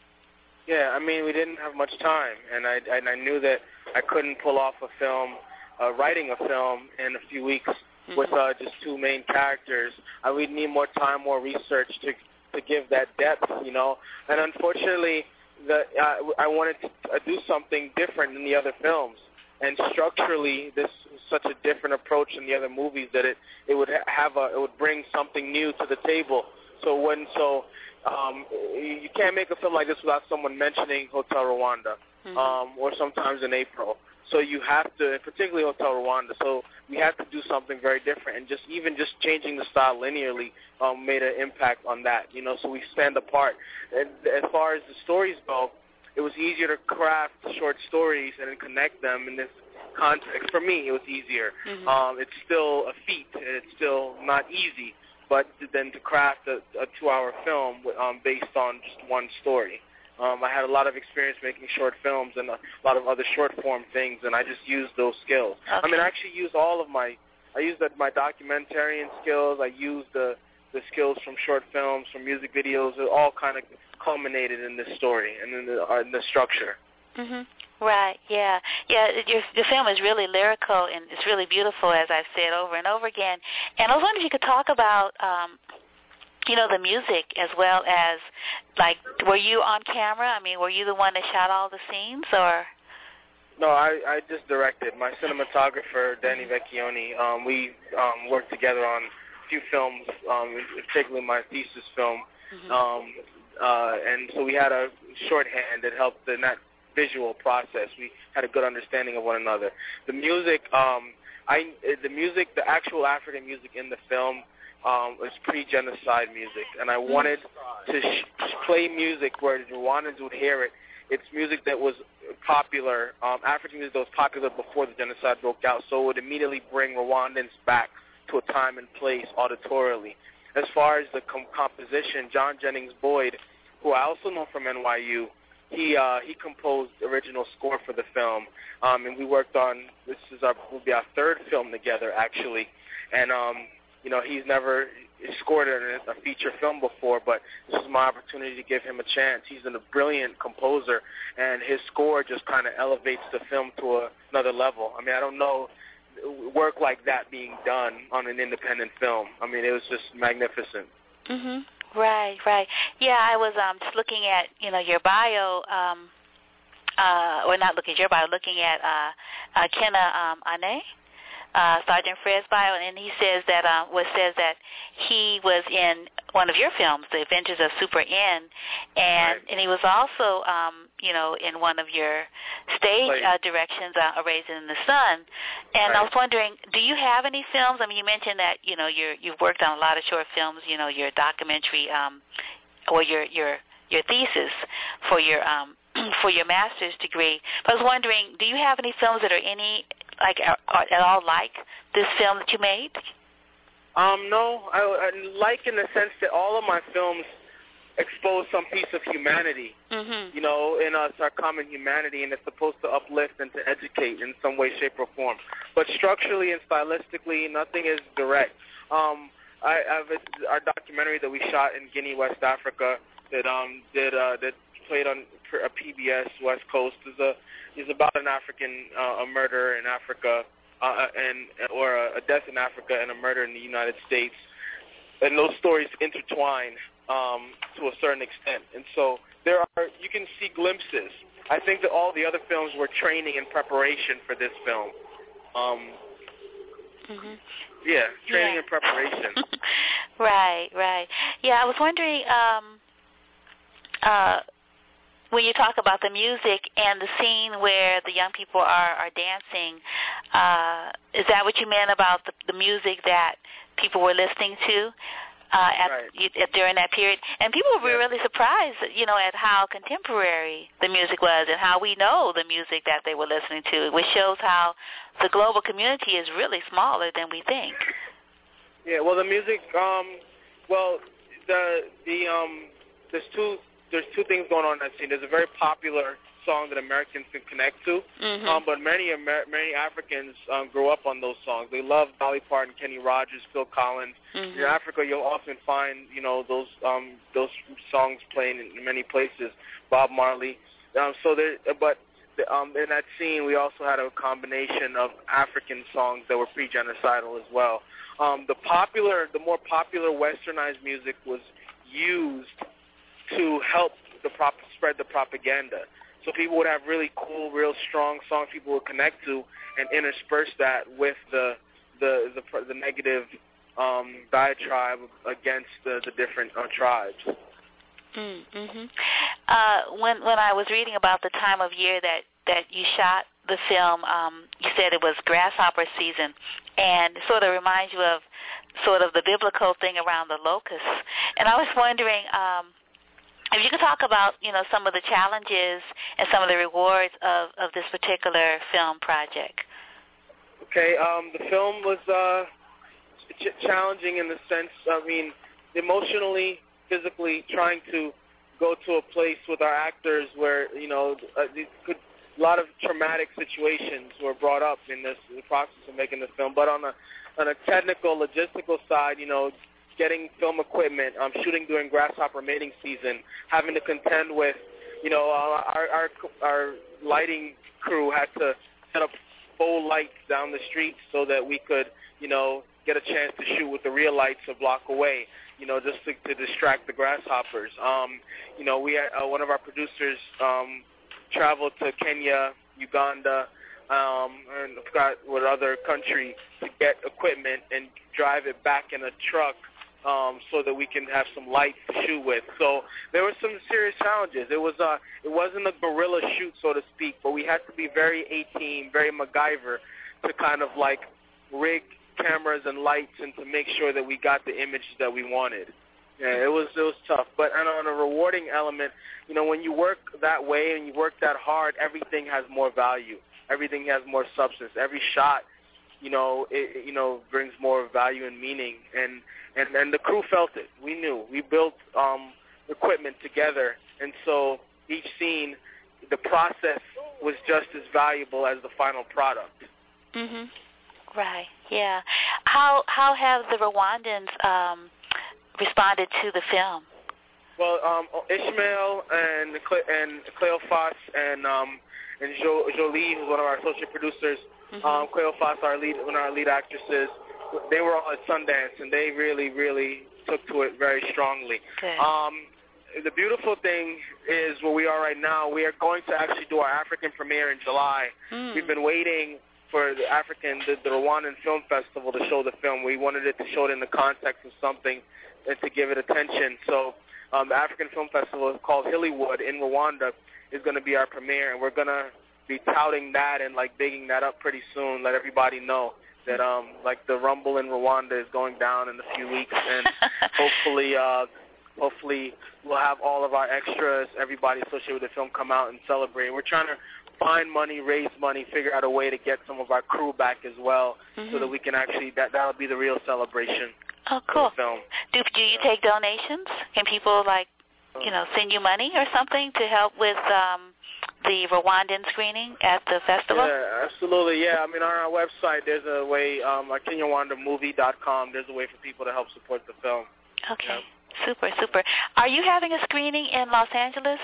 Yeah, I mean, we didn't have much time, and I, and I knew that I couldn't pull off a film, uh, writing a film in a few weeks. With uh, just two main characters, I would need more time, more research to to give that depth, you know. And unfortunately, the uh, I wanted to uh, do something different than the other films. And structurally, this is such a different approach than the other movies that it it would have a it would bring something new to the table. So when so um, you can't make a film like this without someone mentioning Hotel Rwanda, mm-hmm. um, or sometimes in April. So you have to, particularly Hotel Rwanda. So we had to do something very different, and just even just changing the style linearly um, made an impact on that. You know, so we stand apart. And as far as the stories go, it was easier to craft short stories and then connect them in this context. For me, it was easier. Mm-hmm. Um, it's still a feat, and it's still not easy. But then to craft a, a two-hour film um, based on just one story. Um, I had a lot of experience making short films and a lot of other short-form things, and I just used those skills. Okay. I mean, I actually used all of my, I used the, my documentarian skills. I used the, the skills from short films, from music videos. It all kind of culminated in this story and in the, uh, in the structure. Mhm. Right. Yeah. Yeah. Your your film is really lyrical and it's really beautiful, as I've said over and over again. And I was wondering if you could talk about. Um, You know, the music as well as, like, were you on camera? I mean, were you the one that shot all the scenes, or? No, I, I just directed. My cinematographer, Danny Vecchione, um, we um, worked together on a few films, um, particularly my thesis film. Mm-hmm. Um, uh, and so we had a shorthand that helped in that visual process. We had a good understanding of one another. The music, um, I, the music, the actual African music in the film, Um, it's pre-genocide music, and I wanted to sh- play music where the Rwandans would hear it. It's music that was popular, um, African music that was popular before the genocide broke out, so it would immediately bring Rwandans back to a time and place auditorily. As far as the com- composition, John Jennings Boyd, who I also know from N Y U, he uh, he composed the original score for the film, um, and we worked on, this is our, will be our third film together, actually, and um, you know, he's never scored in a feature film before, but this is my opportunity to give him a chance. He's a brilliant composer, and his score just kind of elevates the film to a, another level. I mean, I don't know work like that being done on an independent film. I mean, it was just magnificent. Mhm. Right, right. Yeah, I was um, just looking at, you know, your bio, um, uh, or not looking at your bio, looking at uh, uh, Kenna um, Ane. Uh, Sergeant Fred's bio, and he says that uh, what says that he was in one of your films, The Adventures of Super N, and right. and he was also um, you know, in one of your stage uh, directions, uh, A Raisin in the Sun. And right. I was wondering, do you have any films? I mean, you mentioned that, you know, you're, you've worked on a lot of short films, you know, your documentary um, or your, your, your thesis for your um, for your master's degree. But I was wondering, do you have any films that are any, like, are, are at all like this film that you made? Um, no, I, I like in the sense that all of my films expose some piece of humanity, mm-hmm. you know, in us, our common humanity, and it's supposed to uplift and to educate in some way, shape, or form. But structurally and stylistically, nothing is direct. Um, I, I've, our documentary that we shot in Guinea, West Africa, that um, did uh, that played on a P B S West Coast, is a is about an African uh, a murder in Africa, uh, and or a, a death in Africa and a murder in the United States, and those stories intertwine um, to a certain extent. And so there are you can see glimpses. I think that all the other films were training in preparation for this film. Um, mm-hmm. Yeah, training yeah. and preparation. Right, right. Yeah, I was wondering. Um, uh, When you talk about the music and the scene where the young people are, are dancing, uh, is that what you meant about the, the music that people were listening to uh, at, right. you, at, during that period? And people were yeah. really surprised, you know, at how contemporary the music was and how we know the music that they were listening to, which shows how the global community is really smaller than we think. Yeah, well, the music, um, well, the the um, there's two. There's two things going on in that scene. There's a very popular song that Americans can connect to, mm-hmm. um, but many Amer- many Africans um, grew up on those songs. They love Dolly Parton, Kenny Rogers, Phil Collins. Mm-hmm. In Africa, you'll often find you know those um, those songs playing in many places. Bob Marley. Um, so there, but the, um, in that scene, we also had a combination of African songs that were pre-genocidal as well. Um, the popular, the more popular Westernized music was used to help the prop- spread the propaganda. So people would have really cool, real strong songs people would connect to and intersperse that with the the the, the negative um, diatribe against the, the different uh, tribes. Mm-hmm. Uh, when when I was reading about the time of year that, that you shot the film, um, you said it was grasshopper season, and it sort of reminds you of sort of the biblical thing around the locusts. And I was wondering, um, if you could talk about, you know, some of the challenges and some of the rewards of, of this particular film project. Okay, um, the film was uh, ch- challenging in the sense, I mean, emotionally, physically, trying to go to a place with our actors where, you know, uh, could, a lot of traumatic situations were brought up in this in the process of making the film. But on a on a technical, logistical side, you know, getting film equipment, um, shooting during grasshopper mating season, having to contend with, you know, uh, our, our our lighting crew had to set up full lights down the street so that we could, you know, get a chance to shoot with the real lights a block away, you know, just to, to distract the grasshoppers. Um, you know, we had, uh, one of our producers um, traveled to Kenya, Uganda, um, and I forgot what other country to get equipment and drive it back in a truck Um, so that we can have some lights to shoot with. So there were some serious challenges. It was uh, it wasn't a guerrilla shoot, so to speak, but we had to be very A-team, very MacGyver to kind of like rig cameras and lights and to make sure that we got the image that we wanted. Yeah, it was it was tough. But and on a rewarding element, you know, when you work that way and you work that hard, everything has more value. Everything has more substance. Every shot, you know, it, you know, brings more value and meaning. And And, and the crew felt it. We knew. We built um, equipment together, and so each scene, the process was just as valuable as the final product. Mhm. Right. Yeah. How how have the Rwandans um, responded to the film? Well, um, Ishmael and and Cleophas and um, and jo- Jolie, who's one of our associate producers, mm-hmm. um, Cleophas, our lead, one of our lead actresses. They were all at Sundance, and they really, really took to it very strongly. Good. Um, the beautiful thing is where we are right now, we are going to actually do our African premiere in July. Mm. We've been waiting for the African, the, the Rwandan Film Festival to show the film. We wanted it to show it in the context of something and to give it attention. So um, the African Film Festival called Hillywood in Rwanda is going to be our premiere, and we're going to be touting that and, like, bigging that up pretty soon, let everybody know that, um, like, the Rumble in Rwanda is going down in a few weeks, and hopefully uh, hopefully we'll have all of our extras, everybody associated with the film come out and celebrate. We're trying to find money, raise money, figure out a way to get some of our crew back as well, mm-hmm. so that we can actually, that, that'll be the real celebration. Oh, cool. Film. Do, do you take donations? Can people, like, you know, send you money or something to help with um, the Rwandan screening at the festival? Yeah, absolutely. Yeah, I mean, on our website, there's a way, um, at Kinyarwanda Movie dot com, there's a way for people to help support the film. Okay. Yeah. Super, super. Are you having a screening in Los Angeles?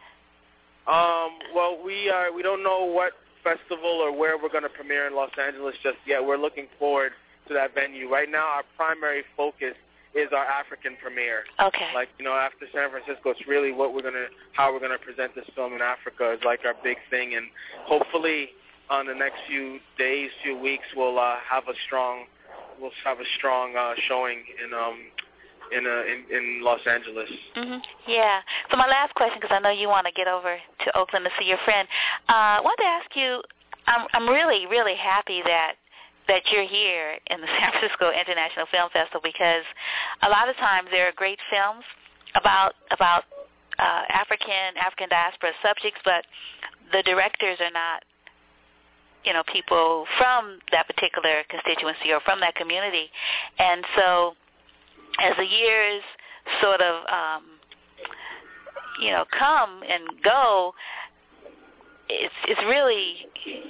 Um, well, we are. We don't know what festival or where we're going to premiere in Los Angeles just yet. We're looking forward to that venue. Right now, our primary focus is our African premiere. Okay. Like, you know, after San Francisco, it's really what we're going to, how we're going to present this film in Africa is like our big thing. And hopefully on the next few days, few weeks, we'll uh, have a strong, we'll have a strong uh, showing in um in uh, in, in Los Angeles. Mhm. Yeah. So my last question, because I know you want to get over to Oakland to see your friend, uh, I wanted to ask you. I'm I'm really really happy that that you're here in the San Francisco International Film Festival, because a lot of times there are great films about about uh, African African diaspora subjects, but the directors are not, you know, people from that particular constituency or from that community. And so as the years sort of, um, you know, come and go, it's it's really,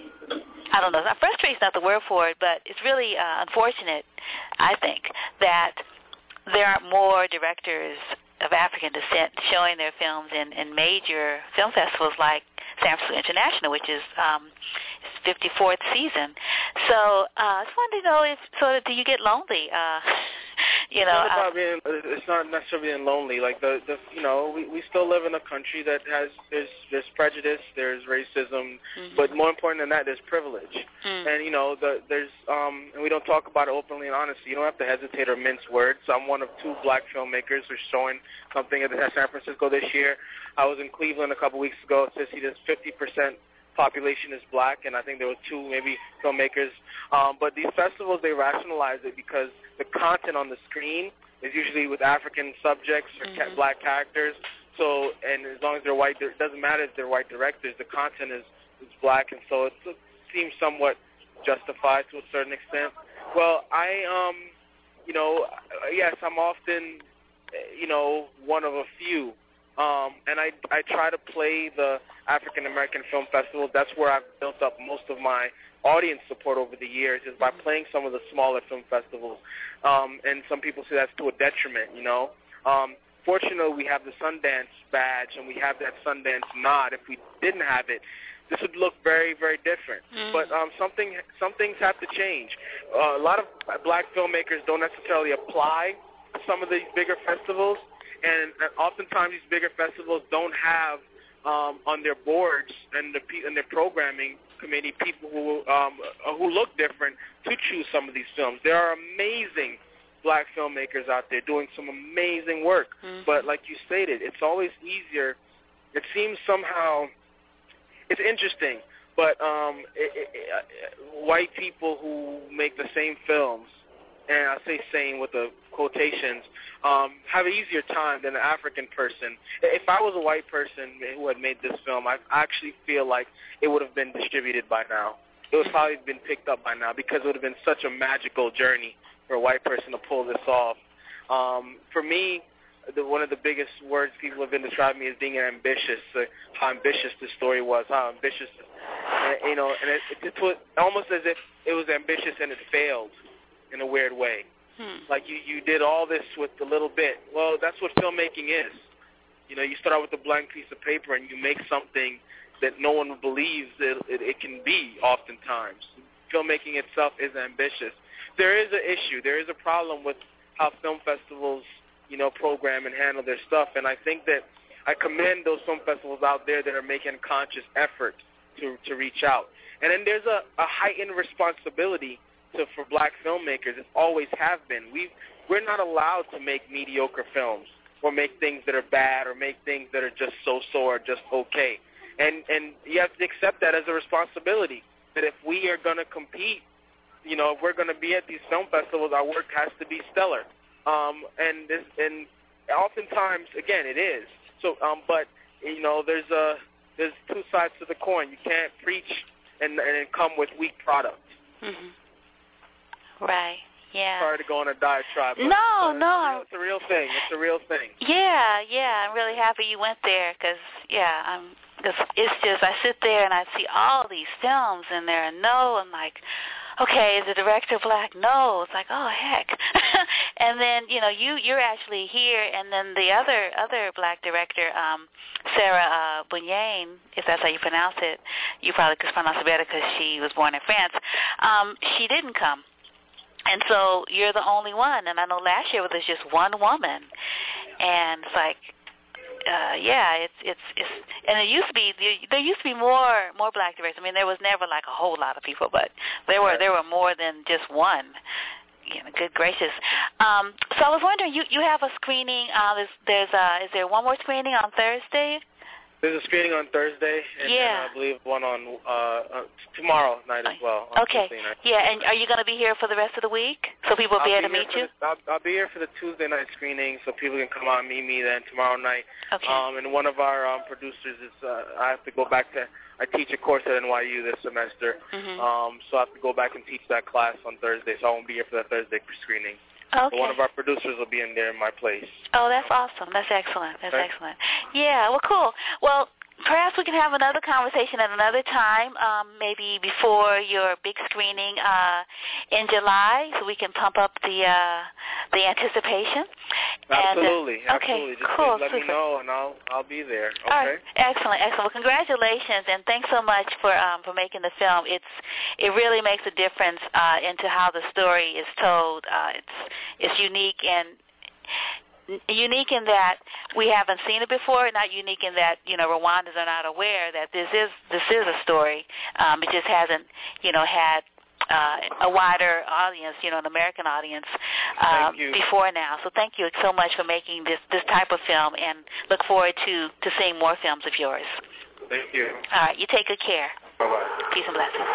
I don't know, frustrating is not the word for it, but it's really uh, unfortunate, I think, that there aren't more directors of African descent showing their films in, in major film festivals like San Francisco International, which is um, its fifty-fourth season. So uh, I just wanted to know if, sort of, do you get lonely? Uh, you know, it's not about being, it's not necessarily being lonely. Like the, the you know, we, we still live in a country that has there's there's prejudice, there's racism, mm-hmm. but more important than that, there's privilege. Mm. And you know, the, there's um, and we don't talk about it openly and honestly. You don't have to hesitate or mince words. I'm one of two black filmmakers who's showing something at San Francisco this year. I was in Cleveland a couple weeks ago. It says he does fifty percent population is black, and I think there were two maybe filmmakers. Um, but these festivals, they rationalize it because the content on the screen is usually with African subjects or mm-hmm. ca- black characters. So, and as long as they're white, it doesn't matter if they're white directors. The content is, is black, and so it seems somewhat justified to a certain extent. Well, I, um, you know, yes, I'm often, you know, one of a few. Um, and I, I try to play the African American Film Festival. That's where I've built up most of my audience support over the years, is by playing some of the smaller film festivals. Um, and some people say that's to a detriment, you know. Um, fortunately, we have the Sundance badge, and we have that Sundance nod. If we didn't have it, this would look very, very different. Mm. But um, something, some things have to change. Uh, a lot of black filmmakers don't necessarily apply to some of these bigger festivals. And oftentimes these bigger festivals don't have um, on their boards and the and their programming committee people who um, who look different to choose some of these films. There are amazing black filmmakers out there doing some amazing work. Mm-hmm. But like you stated, it's always easier. It seems somehow it's interesting, but um, it, it, it, white people who make the same films, and I say same with the quotations, um, have an easier time than an African person. If I was a white person who had made this film, I actually feel like it would have been distributed by now. It would probably have been picked up by now, because it would have been such a magical journey for a white person to pull this off. Um, for me, the, one of the biggest words people have been describing me as being ambitious, uh, how ambitious the story was, how ambitious, uh, you know, and it, it, it was almost as if it was ambitious and it failed in a weird way. Hmm. Like you, you did all this with a little bit. Well, that's what filmmaking is. You know, you start out with a blank piece of paper and you make something that no one believes it, it, it can be oftentimes. Filmmaking itself is ambitious. There is an issue. There is a problem with how film festivals, you know, program and handle their stuff. And I think that I commend those film festivals out there that are making a conscious effort to, to reach out. And then there's a, a heightened responsibility to, for black filmmakers. It always have been. We've, we're not allowed to make mediocre films. or make things that are bad or make things that are just so-so or just okay. And and you have to accept that as a responsibility, that if we are going to compete, you know, if we're going to be at these film festivals, our work has to be stellar. Um, and this, and oftentimes, again, it is. So, um, but, you know, there's a, there's two sides to the coin. You can't preach and, and come with weak product. Mm-hmm. Right. Yeah. Sorry to go on a diatribe. But, no, but no. It's a, real, it's a real thing. It's a real thing. Yeah, yeah. I'm really happy you went there because, yeah, I'm. Cause it's just I sit there and I see all these films and there are no. I'm like, okay, is the director black? No. It's like, oh heck. And then you know you you're actually here, and then the other other black director, um, Sarah uh, Bunyan, if that's how you pronounce it, you probably could pronounce it better because she was born in France. Um, she didn't come. And so you're the only one. And I know last year there was just one woman. And it's like, uh, yeah, it's, it's, it's, and it used to be, there used to be more, more black directors. I mean, there was never like a whole lot of people, but there were, there were more than just one. You know, good gracious. Um, so I was wondering, you, you have a screening, uh, there's, there's, uh, is there one more screening on Thursday? There's a screening on Thursday, and, yeah. and I believe one on uh, uh, tomorrow night as well. Okay. Yeah, and are you going to be here for the rest of the week so people will be able to meet you? The, I'll, I'll be here for the Tuesday night screening so people can come out and meet me then tomorrow night. Okay. Um, and one of our um, producers is, uh, I have to go back to, I teach a course at N Y U this semester, mm-hmm. um, so I have to go back and teach that class on Thursday, so I won't be here for the Thursday screening. Okay. So one of our producers will be in there in my place. Oh, that's awesome. That's excellent. That's okay. excellent. Yeah, well, cool. Well, perhaps we can have another conversation at another time, um, maybe before your big screening uh, in July, so we can pump up the uh, the anticipation. Absolutely, and, uh, okay, absolutely. Just cool, let super. me know, and I'll I'll be there. Okay. All right, excellent, excellent. Well, congratulations, and thanks so much for um, for making the film. It's it really makes a difference uh, into how the story is told. Uh, it's it's unique and. Unique in that we haven't seen it before, not unique in that, you know, Rwandans are not aware that this is this is a story. Um, it just hasn't, you know, had uh, a wider audience, you know, an American audience um, before now. So thank you so much for making this, this type of film, and look forward to, to seeing more films of yours. Thank you. All right, you take good care. Bye-bye. Peace and blessings.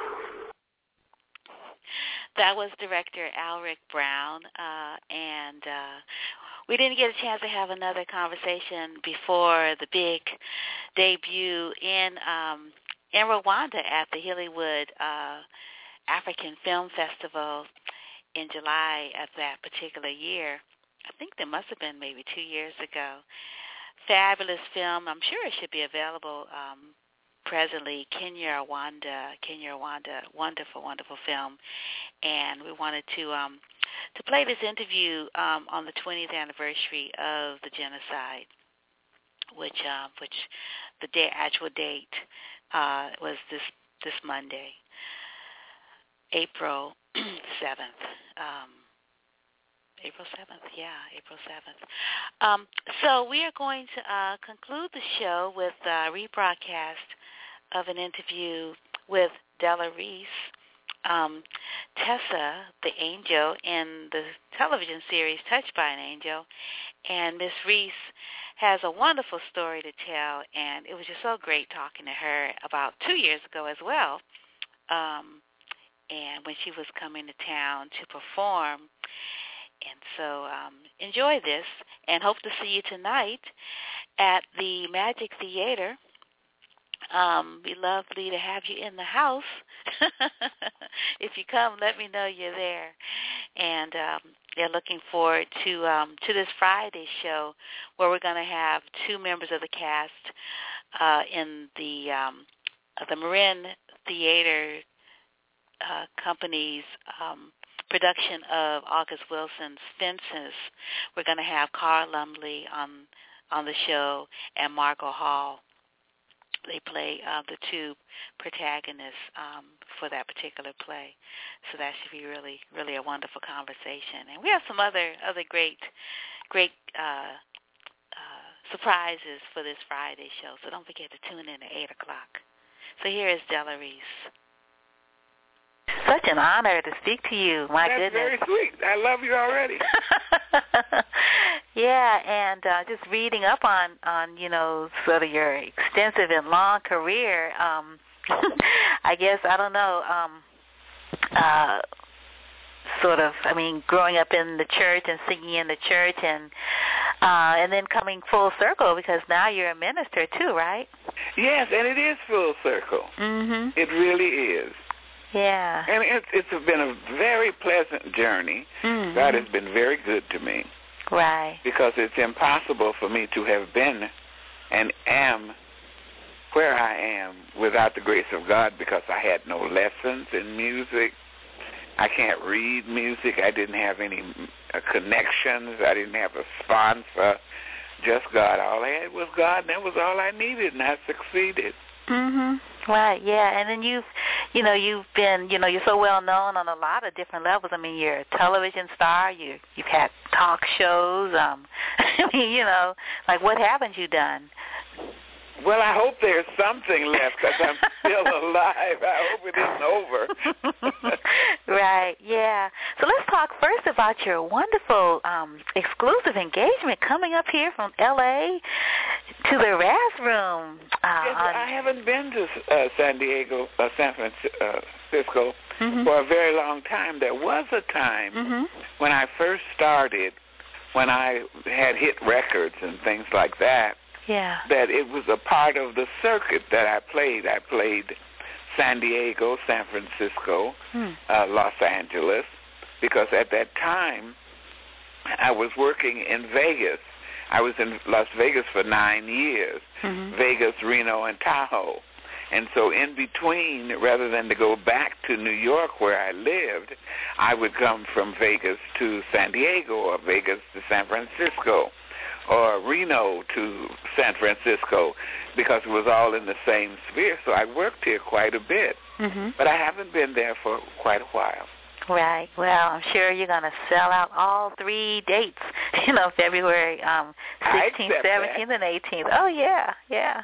That was director Alric Brown, uh, and uh, we didn't get a chance to have another conversation before the big debut in um, in Rwanda at the Hillywood uh, African Film Festival in July of that particular year. I think there must have been maybe two years ago. Fabulous film. I'm sure it should be available um, presently. Kenya Rwanda, Kenya Rwanda, wonderful, wonderful film. And we wanted to um, to play this interview um, on the twentieth anniversary of the genocide, which uh, which the day, actual date uh, was this this Monday, April seventh. Um, April seventh, yeah, April seventh. Um, so we are going to uh, conclude the show with a rebroadcast of an interview with Della Reese. Um, Tessa, the angel in the television series Touched by an Angel, and Miss Reese has a wonderful story to tell, and it was just so great talking to her about two years ago as well, um, and when she was coming to town to perform. And so um, enjoy this, and hope to see you tonight at the Magic Theater. Um, be lovely to have you in the house. If you come, let me know you're there. And um, they're looking forward to um, to this Friday show, where we're going to have two members of the cast uh, in the um, the Marin Theater uh, Company's um, production of August Wilson's Fences. We're going to have Carl Lumley on on the show, and Margot Hall. They play uh, the two protagonists um, for that particular play. So that should be really, really a wonderful conversation. And we have some other other great, great uh, uh, surprises for this Friday show. So don't forget to tune in at eight o'clock. So here is Della Reese. Such an honor to speak to you. My That's goodness. That's very sweet. I love you already. Yeah, and uh, just reading up on, on, you know, sort of your extensive and long career, um, I guess, I don't know, um, uh, sort of, I mean, growing up in the church and singing in the church and uh, and then coming full circle because now you're a minister too, right? Yes, and it is full circle. Mm-hmm. It really is. Yeah. And it's, it's been a very pleasant journey. Mm-hmm. God has been very good to me. Right. Because it's impossible for me to have been and am where I am without the grace of God because I had no lessons in music. I can't read music. I didn't have any uh, connections. I didn't have a sponsor. Just God. All I had was God, and that was all I needed, and I succeeded. Mhm. Right. Yeah. And then you've, you know, you've been, you know, you're so well known on a lot of different levels. I mean, you're a television star. You you've had talk shows. Um, I mean, you know, like what haven't you done? Well, I hope there's something left because I'm still alive. I hope it isn't over. Right, yeah. So let's talk first about your wonderful um, exclusive engagement coming up here from L A to the Raz Room. Uh, yes, on... I haven't been to uh, San Diego, uh, San Francisco mm-hmm. for a very long time. There was a time mm-hmm. when I first started, when I had hit records and things like that, yeah. that it was a part of the circuit that I played. I played San Diego, San Francisco, hmm. uh, Los Angeles, because at that time I was working in Vegas. I was in Las Vegas for nine years, mm-hmm. Vegas, Reno, and Tahoe. And so in between, rather than to go back to New York where I lived, I would come from Vegas to San Diego or Vegas to San Francisco, or Reno to San Francisco, because it was all in the same sphere. So I worked here quite a bit, mm-hmm. but I haven't been there for quite a while. Right. Well, I'm sure you're going to sell out all three dates, you know, February um, sixteenth, seventeenth, and eighteenth. Oh, yeah, yeah.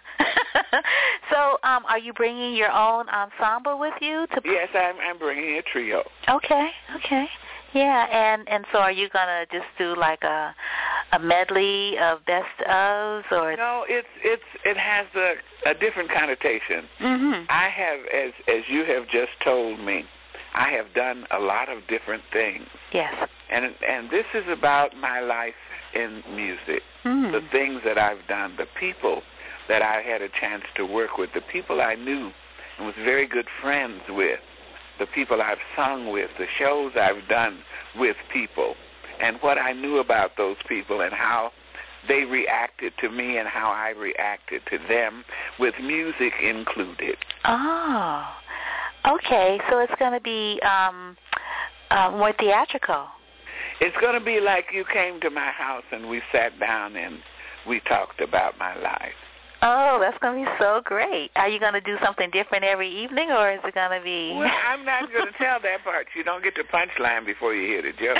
So um, are you bringing your own ensemble with you? To Yes, I'm, I'm bringing a trio. Okay, okay. Yeah, and, and so are you going to just do like a a medley of best ofs, or no? It's it's it has a, a different connotation. Mm-hmm. I have, as as you have just told me, I have done a lot of different things. Yes. And and this is about my life in music, mm-hmm. the things that I've done, the people that I had a chance to work with, the people I knew and was very good friends with, the people I've sung with, the shows I've done with people, and what I knew about those people and how they reacted to me and how I reacted to them, with music included. Oh, okay. So it's going to be um, uh, more theatrical. It's going to be like you came to my house and we sat down and we talked about my life. Oh, that's going to be so great. Are you going to do something different every evening, or is it going to be... Well, I'm not going to tell that part. You don't get the punchline before you hear the joke.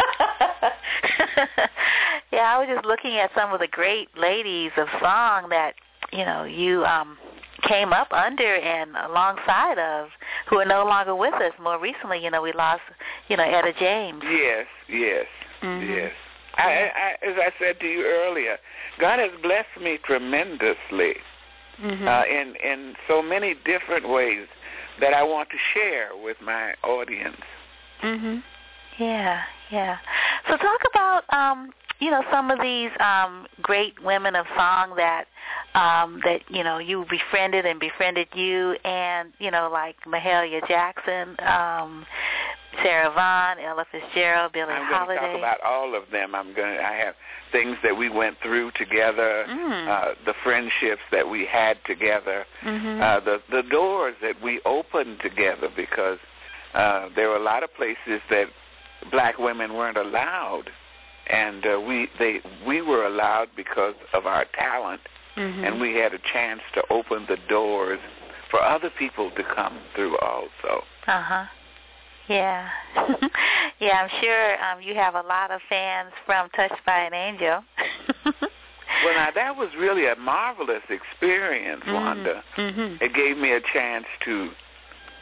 Yeah, I was just looking at some of the great ladies of song that, you know, you um, came up under and alongside of, who are no longer with us. More recently, you know, we lost, you know, Etta James. Yes, yes, mm-hmm. yes. I, I, as I said to you earlier, God has blessed me tremendously mm-hmm. uh, in in so many different ways that I want to share with my audience. Mhm. Yeah, yeah. So talk about um, you know, some of these um, great women of song that um, that you know you befriended and befriended you, and you know, like Mahalia Jackson. Um, Sarah Vaughan, Ella Fitzgerald, Billie I'm Holiday. I'm going to talk about all of them. I'm going to, I have things that we went through together, mm. uh, the friendships that we had together, mm-hmm. uh, the the doors that we opened together, because uh, there were a lot of places that black women weren't allowed, and uh, we they we were allowed because of our talent, mm-hmm. and we had a chance to open the doors for other people to come through also. Uh huh. Yeah. Yeah, I'm sure um, you have a lot of fans from Touched by an Angel. Well, now, that was really a marvelous experience, mm-hmm. Wanda. Mm-hmm. It gave me a chance to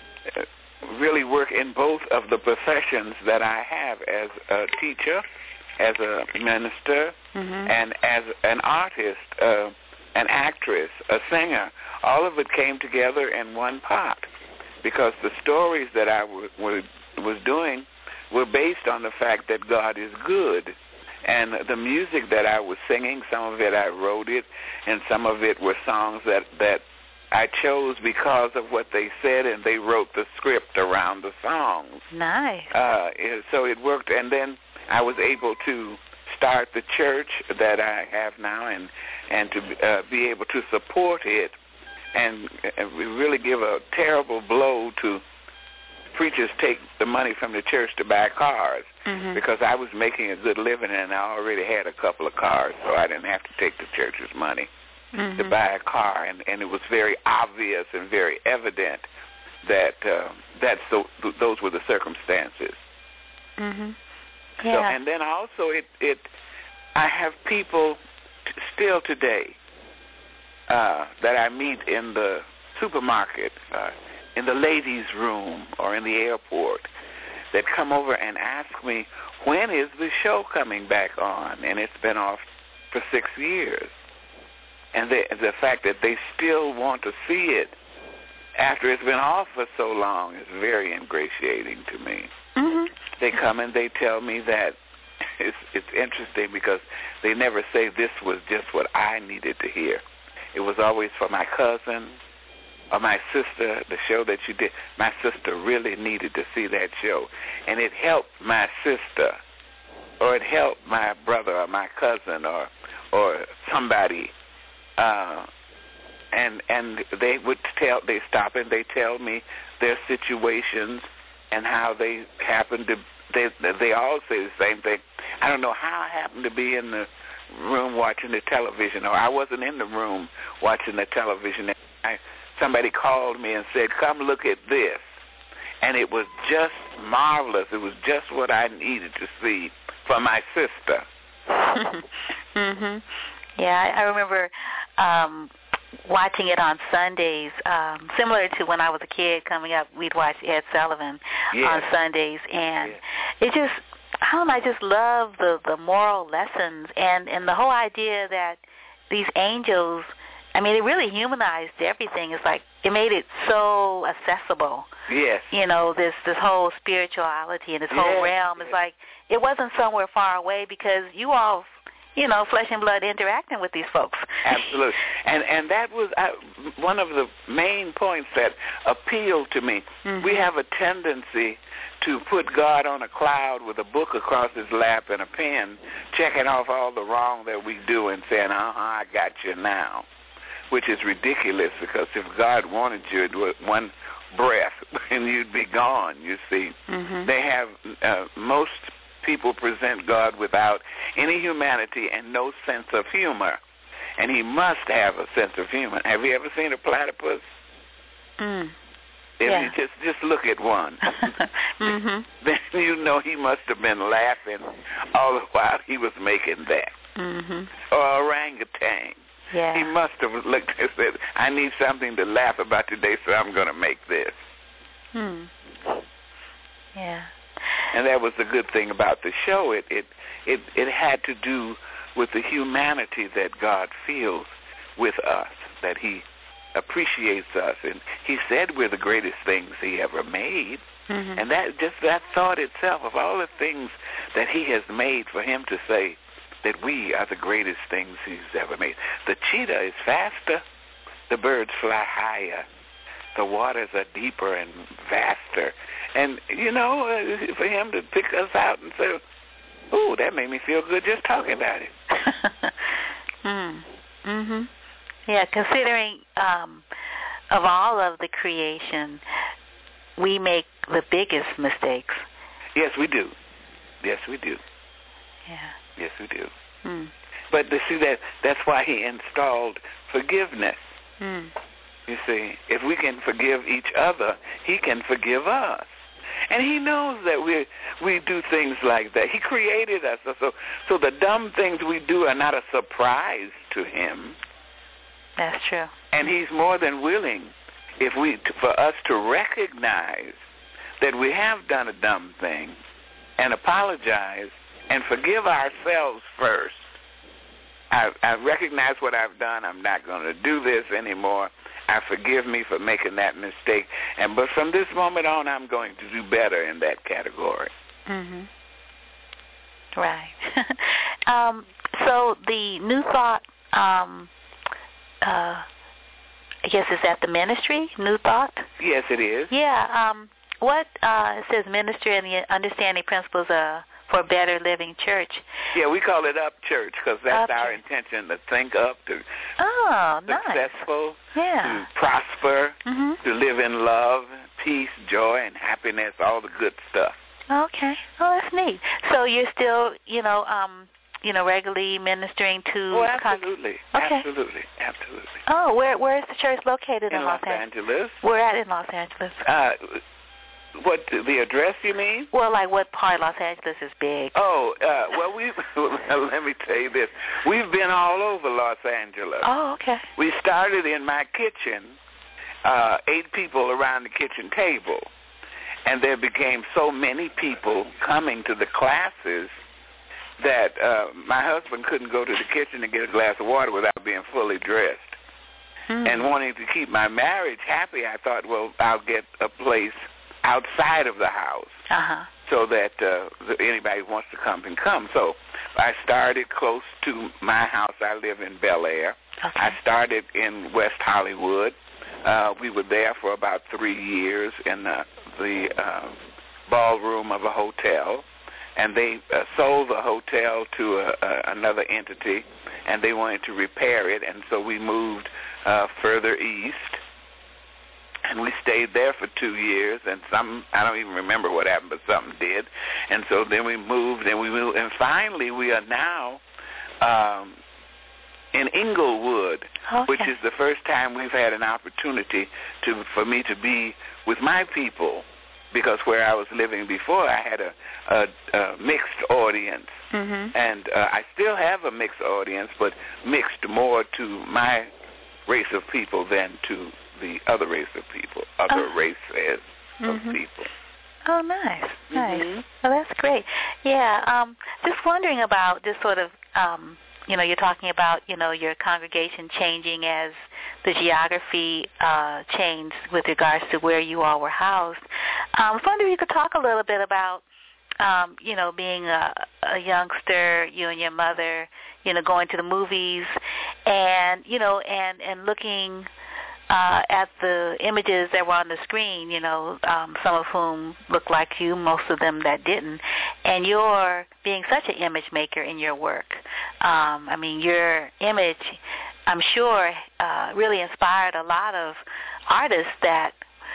uh, really work in both of the professions that I have as a teacher as a minister, mm-hmm. and as an artist, uh, an actress, a singer. All of it came together in one pot because the stories that I w- w- was doing were based on the fact that God is good. And the music that I was singing, some of it I wrote it, and some of it were songs that, that I chose because of what they said, and they wrote the script around the songs. Nice. Uh, so it worked, and then I was able to start the church that I have now, and and to uh, be able to support it, and uh, really give a terrible blow to preachers take the money from the church to buy cars, mm-hmm. because I was making a good living and I already had a couple of cars, so I didn't have to take the church's money mm-hmm. to buy a car, and, and it was very obvious and very evident that uh, that's the, those were the circumstances. Mm-hmm. So, Yeah. and then also it, it I have people t- still today uh, that I meet in the supermarket, uh, in the ladies' room, or in the airport, that come over and ask me, when is the show coming back on? And it's been off for six years. And the, the fact that they still want to see it after it's been off for so long is very ingratiating to me. Mm-hmm. They come and they tell me that it's, it's interesting because they never say this was just what I needed to hear. It was always for my cousin or my sister, the show that you did. My sister really needed to see that show. And it helped my sister, or it helped my brother or my cousin or or somebody. Uh, and and they would tell, they stop and they tell me their situations and how they happened to, they they all say the same thing. I don't know how I happened to be in the room watching the television, or I wasn't in the room watching the television. I, somebody called me and said, come look at this. And it was just marvelous. It was just what I needed to see for my sister. mhm. Yeah, I, I remember um, watching it on Sundays, um, similar to when I was a kid coming up. We'd watch Ed Sullivan yes. on Sundays, and yes. it just, I don't know, I just love the, the moral lessons and, and the whole idea that these angels, I mean, it really humanized everything. It's like it made it so accessible. Yes. You know, this this whole spirituality and this yes. whole realm. Yes. It's like it wasn't somewhere far away because you all, you know, flesh and blood interacting with these folks. Absolutely. And and that was uh, one of the main points that appealed to me. Mm-hmm. We have a tendency to put God on a cloud with a book across his lap and a pen, checking off all the wrong that we do and saying, uh-huh, I got you now, which is ridiculous because if God wanted you, it would one breath and you'd be gone, you see. Mm-hmm. They have, uh, most people present God without any humanity and no sense of humor, and he must have a sense of humor. Have you ever seen a platypus? Mm. If yeah. you just just look at one, mm-hmm. then you know he must have been laughing all the while he was making that. Mm-hmm. Or orangutan. Yeah. He must have looked and said, I need something to laugh about today, so I'm going to make this. Hmm. Yeah. And that was the good thing about the show. It, it, it, it had to do with the humanity that God feels with us, that he appreciates us. And he said we're the greatest things he ever made. Mm-hmm. And that just that thought itself of all the things that he has made, for him to say that we are the greatest things he's ever made. The cheetah is faster. The birds fly higher. The waters are deeper and vaster. And, you know, uh, for him to pick us out and say, ooh, that made me feel good just talking about it. mm. Mm-hmm. Yeah, considering um, of all of the creation, we make the biggest mistakes. Yes, we do. Yes, we do. Yeah. Yes, we do. Mm. But to see that, that's why he installed forgiveness. Mm. You see, if we can forgive each other, he can forgive us. And he knows that we we do things like that. He created us. So, so the dumb things we do are not a surprise to him. That's true. And he's more than willing if we for us to recognize that we have done a dumb thing and apologize and forgive ourselves first. I, I recognize what I've done. I'm not going to do this anymore. I forgive me for making that mistake. And but from this moment on, I'm going to do better in that category. Mhm. Right. um, so the New Thought, um, uh, I guess, is that the ministry, New Thought? Yes, it is. Yeah. Um, what uh, it says, ministry and the understanding principles uh, for better living church. Yeah, we call it Up Church because that's Up our Church. intention, to think up, to Oh, successful, nice. Yeah. to prosper, Mm-hmm. to live in love, peace, joy, and happiness, all the good stuff. Okay. Oh, that's neat. So you're still, you know, um, you know, regularly ministering to. Oh, absolutely, con- okay. absolutely, absolutely. Oh, where where is the church located in, In Los Los Angeles. Where at in Los Angeles? Uh, what the address you mean? Well, like what part of Los Angeles is big? Oh, uh, well, we let me tell you this. We've been all over Los Angeles. Oh, okay. We started in my kitchen, uh, eight people around the kitchen table, and there became so many people coming to the classes that uh, my husband couldn't go to the kitchen and get a glass of water without being fully dressed. Hmm. And wanting to keep my marriage happy, I thought, well, I'll get a place outside of the house Uh-huh. so that uh, anybody who wants to come can come. So I started close to my house. I live in Bel Air. Okay. I started in West Hollywood. Uh, we were there for about three years in the, the uh, ballroom of a hotel. And they uh, sold the hotel to a, a, another entity, and they wanted to repair it. And so we moved uh, further east. And we stayed there for two years, and some, I don't even remember what happened, but something did. And so then we moved, and we moved, and finally we are now um, in Inglewood, Okay. which is the first time we've had an opportunity to for me to be with my people, because where I was living before, I had a, a, a mixed audience. Mm-hmm. And uh, I still have a mixed audience, but mixed more to my race of people than to the other race of people, other Oh. races Mhm. of people. Oh, nice, nice. Mhm. Well, that's great. Yeah, um, just wondering about just sort of, um, you know, you're talking about, you know, your congregation changing as the geography uh, changed with regards to where you all were housed. Um, I was wondering if you could talk a little bit about, um, you know, being a, a youngster, you and your mother, you know, going to the movies and, you know, and, and looking uh, at the images that were on the screen, you know, um, some of whom looked like you, most of them that didn't, and you're being such an image maker in your work. Um, I mean, your image, I'm sure, uh, really inspired a lot of artists that,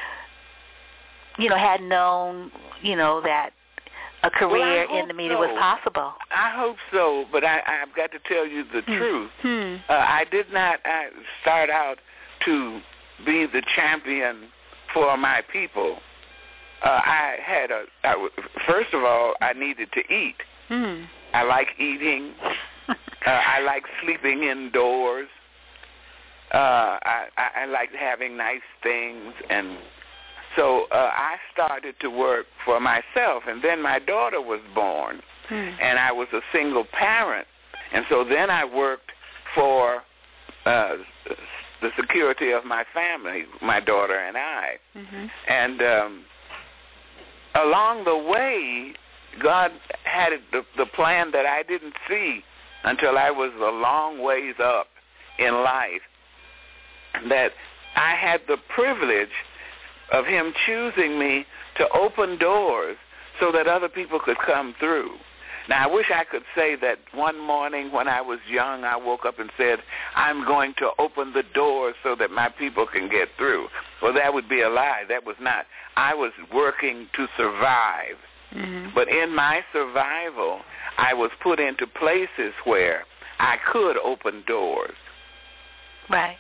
you know, had known, you know, that a career Well, in the media was so. possible. I hope so, but I, I've got to tell you the Hmm. truth. Hmm. Uh, I did not I start out to be the champion for my people. Uh, I had a, I w- first of all, I needed to eat. Hmm. I like eating. uh, I like sleeping indoors. Uh, I, I, I like having nice things, and so uh, I started to work for myself. And then my daughter was born, Hmm. and I was a single parent, and so then I worked for uh, the security of my family, my daughter and I. Mm-hmm. And um, along the way, God had the, the plan that I didn't see until I was a long ways up in life, that I had the privilege of him choosing me to open doors so that other people could come through. Now, I wish I could say that one morning when I was young, I woke up and said, I'm going to open the doors so that my people can get through. Well, that would be a lie. That was not. I was working to survive. Mm-hmm. But in my survival, I was put into places where I could open doors. Right.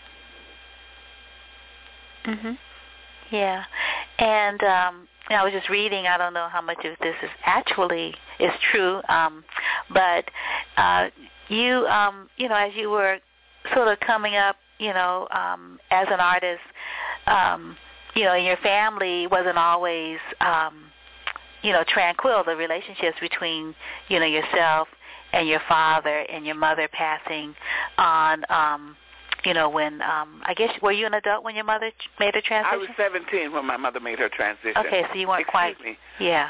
Mhm. Yeah. And um I was just reading, I don't know how much of this is actually is true, um, but uh you um you know, as you were sort of coming up, you know, um as an artist, um, you know, your family wasn't always um you know, tranquil, the relationships between, you know, yourself and your father and your mother passing on, um, you know, when, um, I guess, were you an adult when your mother made her transition? I was seventeen when my mother made her transition. Okay, so you weren't Excuse quite, me. yeah.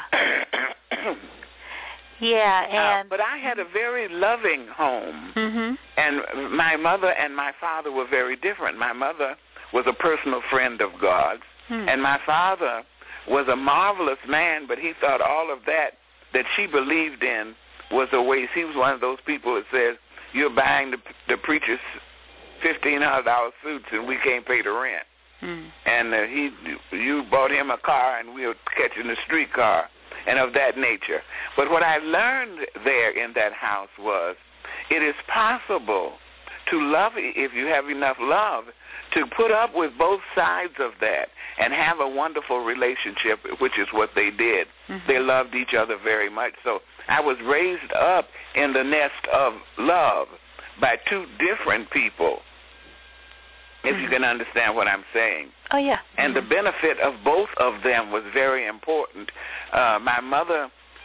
Yeah, and... Uh, but I had a very loving home, mm-hmm. and my mother and my father were very different. My mother was a personal friend of God's, hmm. and my father was a marvelous man, but he thought all of that that she believed in was a waste. He was one of those people that says, you're buying the, the preacher's fifteen hundred dollars suits and we can't pay the rent. Hmm. And uh, he, you bought him a car and we were catching the streetcar, and of that nature. But what I learned there in that house was it is possible to love, if you have enough love, to put up with both sides of that and have a wonderful relationship, which is what they did. Mm-hmm. They loved each other very much. So I was raised up in the nest of love by two different people, if mm-hmm. you can understand what I'm saying. Oh, yeah. And mm-hmm. the benefit of both of them was very important. Uh, my mother,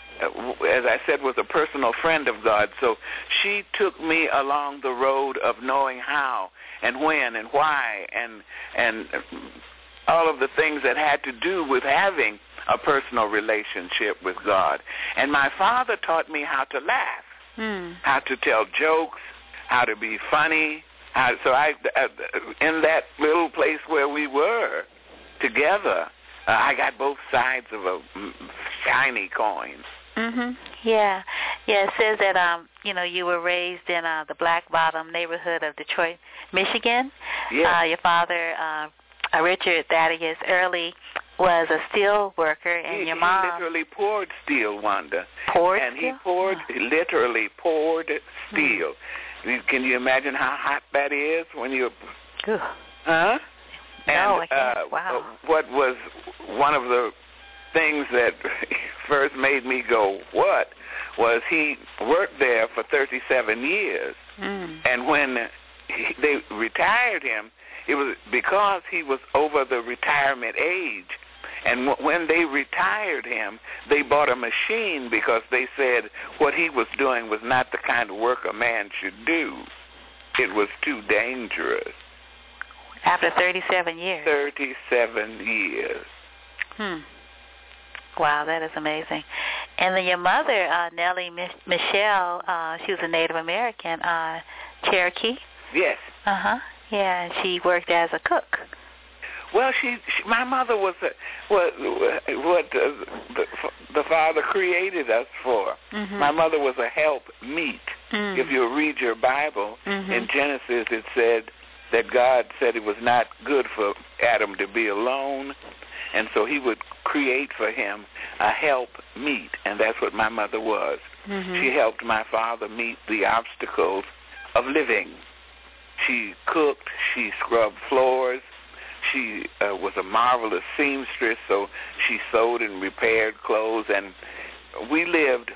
as I said, was a personal friend of God, so she took me along the road of knowing how and when and why and and all of the things that had to do with having a personal relationship with God. And my father taught me how to laugh, mm. how to tell jokes, how to be funny. How, so I, uh, in that little place where we were together, uh, I got both sides of a shiny coin. Mhm. Yeah. Yeah. It says that um, you know, you were raised in uh, the Black Bottom neighborhood of Detroit, Michigan. Yes. Uh, your father, uh, uh, Richard Thaddeus Early, was a steel worker, and he, your mom he literally poured steel, Wanda. poured and steel? he poured, oh. he literally poured steel. Hmm. Can you imagine how hot that is when you? Ooh. Huh? No, and, I can't. Uh, Wow. What was one of the things that first made me go, what, was he worked there for thirty-seven years. Mm. And when he, they retired him, it was because he was over the retirement age. And w- when they retired him, they bought a machine because they said what he was doing was not the kind of work a man should do. It was too dangerous. After thirty-seven years. thirty-seven years. Hmm. Wow, that is amazing. And then your mother, uh, Nellie Mich- Michelle, uh, she was a Native American, uh, Cherokee. Yes. Uh-huh. Yeah, and she worked as a cook. Well, she, she my mother was a, what what uh, the, the Father created us for. Mm-hmm. My mother was a help meet. Mm-hmm. If you read your Bible, mm-hmm. in Genesis it said that God said it was not good for Adam to be alone, and so he would create for him a help meet, and that's what my mother was. Mm-hmm. She helped my father meet the obstacles of living. She cooked, she scrubbed floors, she uh, was a marvelous seamstress, so she sewed and repaired clothes, and we lived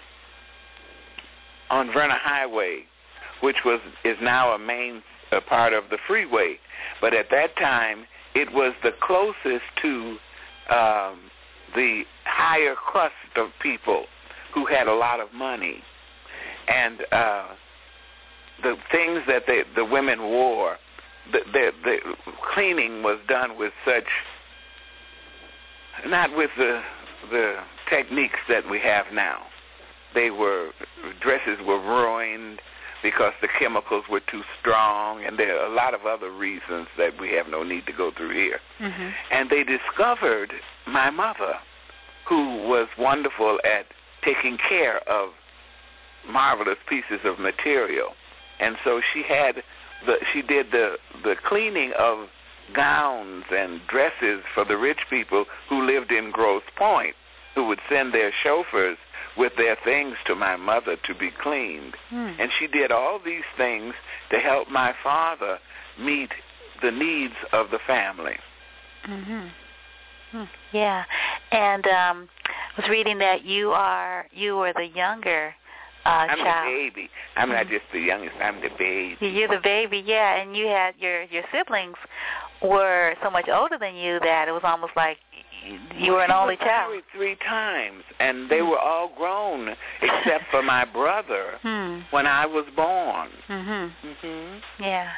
on Verna Highway, which was is now a main a part of the freeway, but at that time it was the closest to um, the higher crust of people who had a lot of money, and uh, the things that they, the women wore, the, the, the cleaning was done with such, not with the the techniques that we have now. They were, dresses were ruined because the chemicals were too strong, and there are a lot of other reasons that we have no need to go through here. Mm-hmm. And they discovered my mother, who was wonderful at taking care of marvelous pieces of material. And so she had the she did the the cleaning of gowns and dresses for the rich people who lived in Grosse Pointe, who would send their chauffeurs with their things to my mother to be cleaned. Mm. And she did all these things to help my father meet the needs of the family. Mm-hmm. Mm. Yeah. And um, I was reading that you are you were the younger uh, I'm child. the baby. I'm mm-hmm. not just the youngest. I'm the baby. You're the baby, yeah. And you had your your siblings were so much older than you that it was almost like you were an only child. Married three times, and they were all grown except for my brother hmm. when I was born. Mhm. Mhm. Yeah.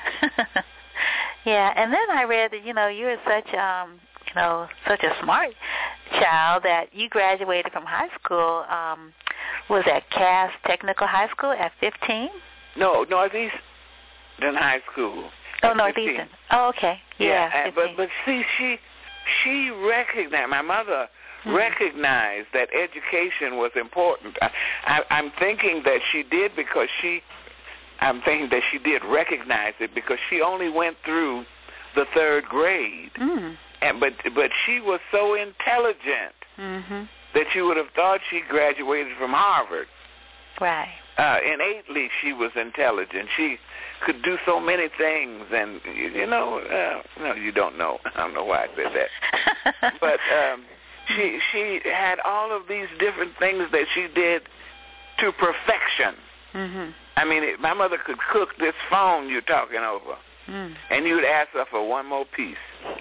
Yeah, and then I read that you know you were such um you know such a smart child that you graduated from high school. Um, was at Cass Technical High School at fifteen? No, Northeastern High School. Oh, Northeastern. Oh, okay. Yeah. yeah but but see, she she recognized, my mother mm-hmm. recognized that education was important. I, I, I'm thinking that she did because she. I'm thinking that she did recognize it because she only went through the third grade, mm. and but but she was so intelligent mm-hmm. that you would have thought she graduated from Harvard. Right. Uh, innately, she was intelligent. She could do so many things, and you know, uh, no, you don't know. I don't know why I said that, but um, she she had all of these different things that she did to perfection. Mm-hmm. I mean, it, my mother could cook this phone you're talking over, mm. and you'd ask her for one more piece.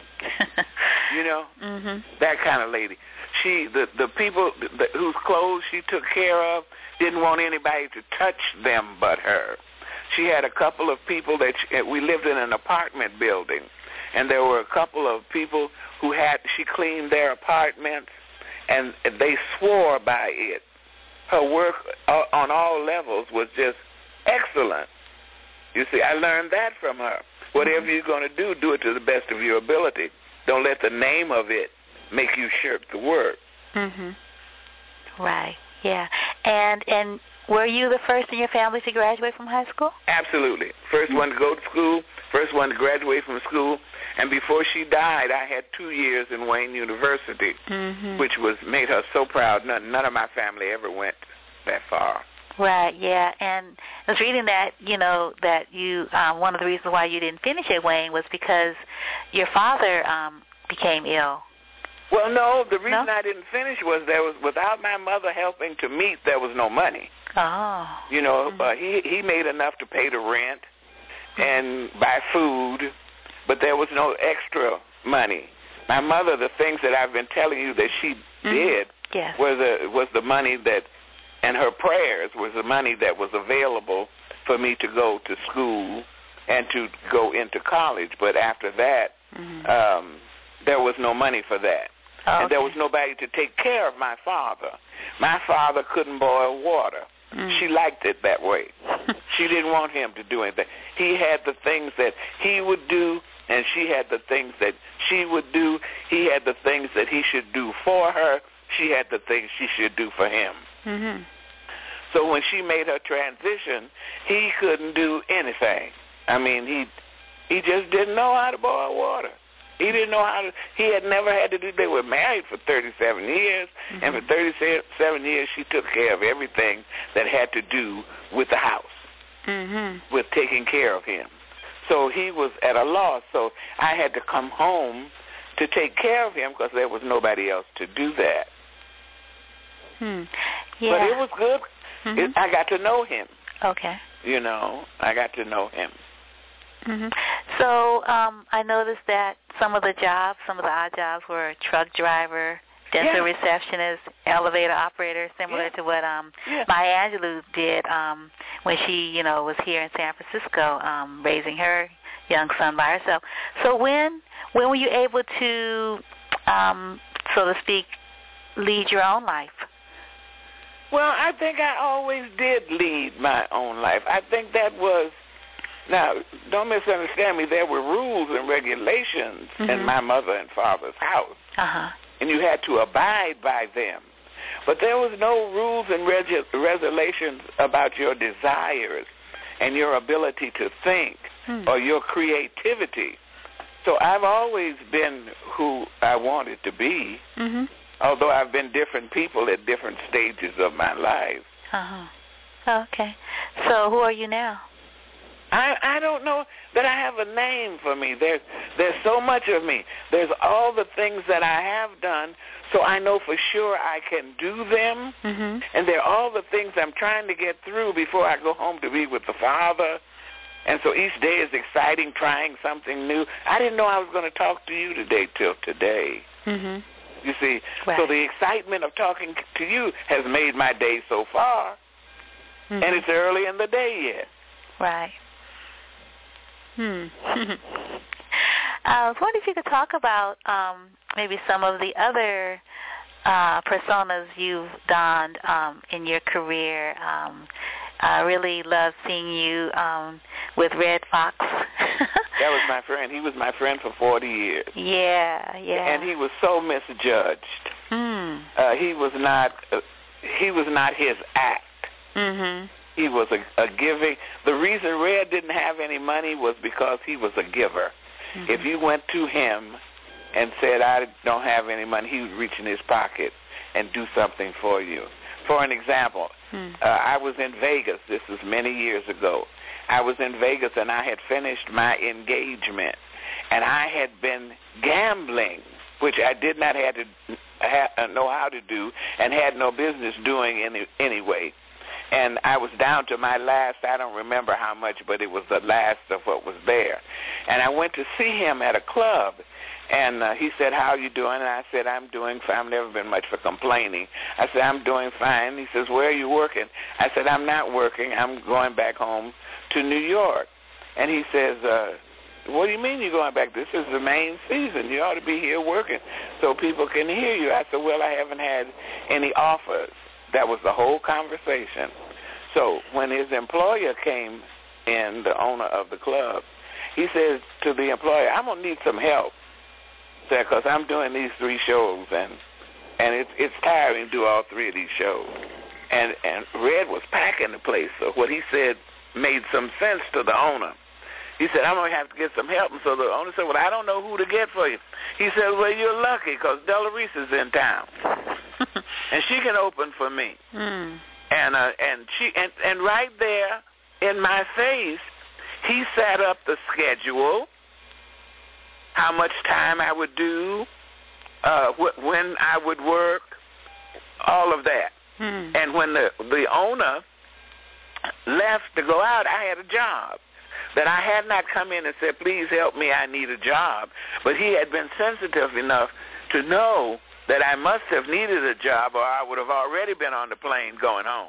You know, mm-hmm. that kind of lady. She, the the people the, whose clothes she took care of didn't want anybody to touch them but her. She had a couple of people that she, we lived in an apartment building, and there were a couple of people who had she cleaned their apartments, and they swore by it. Her work uh, on all levels was just excellent. You see, I learned that from her. Whatever you're going to do, do it to the best of your ability. Don't let the name of it make you shirk the work. Mhm. Right. Yeah. And and were you the first in your family to graduate from high school? Absolutely. First one to go to school, first one to graduate from school. And before she died, I had two years in Wayne University, mm-hmm. which was made her so proud. None, none of my family ever went that far. Right, yeah. And I was reading that, you know, that you, um, one of the reasons why you didn't finish at Wayne was because your father um, became ill. Well, no, the reason no? I didn't finish was there was, without my mother helping to meet, there was no money. Oh. You know, mm-hmm. uh, he, he made enough to pay the rent and buy food, but there was no extra money. My mother, the things that I've been telling you that she mm-hmm. did yes. was the was the money that, and her prayers was the money that was available for me to go to school and to go into college. But after that, mm-hmm. um, there was no money for that. Oh, and there okay. was nobody to take care of my father. My father couldn't boil water. Mm. She liked it that way. She didn't want him to do anything. He had the things that he would do, and she had the things that she would do. He had the things that he should do for her. She had the things she should do for him. Mm-hmm. So when she made her transition, he couldn't do anything. I mean, he he just didn't know how to boil water. He didn't know how to, he had never had to do, they were married for thirty-seven years, mm-hmm. and for thirty-seven years she took care of everything that had to do with the house, mm-hmm. with taking care of him. So he was at a loss, so I had to come home to take care of him because there was nobody else to do that. Hmm. Yeah. But it was good. Mm-hmm. It, I got to know him. Okay. You know, I got to know him. Mm-hmm. So um, I noticed that some of the jobs, some of the odd jobs were truck driver, dental yeah. receptionist, elevator operator, similar yeah. to what um, yeah. Maya Angelou did um, when she, you know, was here in San Francisco um, raising her young son by herself. So when when were you able to, um, so to speak, lead your own life? Well, I think I always did lead my own life. I think that was, now, don't misunderstand me, there were rules and regulations mm-hmm. in my mother and father's house, uh-huh. and you had to abide by them. But there was no rules and reg- regulations about your desires and your ability to think hmm. or your creativity. So I've always been who I wanted to be, mm-hmm. although I've been different people at different stages of my life. Uh-huh. Okay. So who are you now? I, I don't know that I have a name for me. There's there's so much of me. There's all the things that I have done, so I know for sure I can do them. Mm-hmm. And there are all the things I'm trying to get through before I go home to be with the Father. And so each day is exciting, trying something new. I didn't know I was going to talk to you today till today. Mm-hmm. You see, right. So the excitement of talking to you has made my day so far, mm-hmm. and it's early in the day yet. Right. Hmm. I was wondering if you could talk about um, maybe some of the other uh, personas you've donned um, in your career. Um, I really love seeing you um, with Redd Foxx. That was my friend. He was my friend for forty years. Yeah, yeah. And he was so misjudged. Mm. Uh, he was not. Uh, he was not his act. Mm-hmm. He was a, a giving. The reason Redd didn't have any money was because he was a giver. Mm-hmm. If you went to him and said, I don't have any money, he would reach in his pocket and do something for you. For an example, mm. uh, I was in Vegas. This was many years ago. I was in Vegas, and I had finished my engagement, and I had been gambling, which I did not have to ha- know how to do and had no business doing any, anyway. And I was down to my last, I don't remember how much, but it was the last of what was there. And I went to see him at a club, and uh, he said, how are you doing? And I said, I'm doing fine. I've never been much for complaining. I said, I'm doing fine. He says, where are you working? I said, I'm not working. I'm going back home to New York. And he says, uh, what do you mean you're going back? This is the main season. You ought to be here working so people can hear you. I said, well, I haven't had any offers. That was the whole conversation. So when his employer came in, the owner of the club, he says to the employer, I'm going to need some help, because I'm doing these three shows, and and it's it's tiring to do all three of these shows. And, and Redd was packing the place, so what he said made some sense to the owner. He said, I'm going to have to get some help. And so the owner said, well, I don't know who to get for you. He said, well, you're lucky because Della Reese is in town. And she can open for me. Mm. And uh, and she and, and right there in my face, he set up the schedule, how much time I would do, uh, wh- when I would work, all of that. Mm. And when the the owner left to go out, I had a job that I had not come in and said, please help me, I need a job. But he had been sensitive enough to know that I must have needed a job, or I would have already been on the plane going home.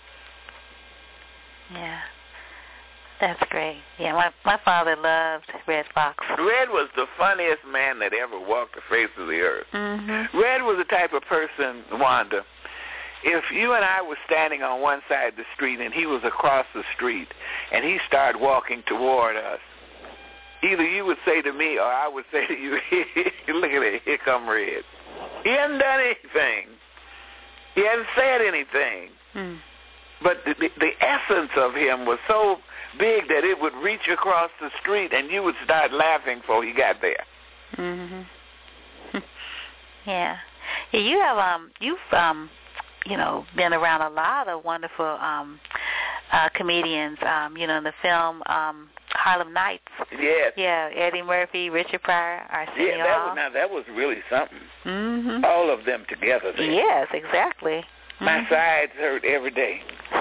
Yeah, that's great. Yeah, my my father loved Redd Foxx. Redd was the funniest man that ever walked the face of the earth. Mm-hmm. Redd was the type of person, Wanda, if you and I were standing on one side of the street and he was across the street and he started walking toward us, either you would say to me or I would say to you, look at it, here come Redd. He hadn't done anything. He hadn't said anything. Mm. But the, the, the essence of him was so big that it would reach across the street and you would start laughing before he got there. Mm-hmm. Yeah. Yeah, you have, um, you've, um, you know, been around a lot of wonderful um, uh, comedians, um, you know, in the film um, Harlem Nights. Yes. Yeah, Eddie Murphy, Richard Pryor, Arsenio Yeah, that Hall. was, now that was really something. Mm-hmm. All of them together there. Yes, exactly. My mm-hmm. sides hurt every day.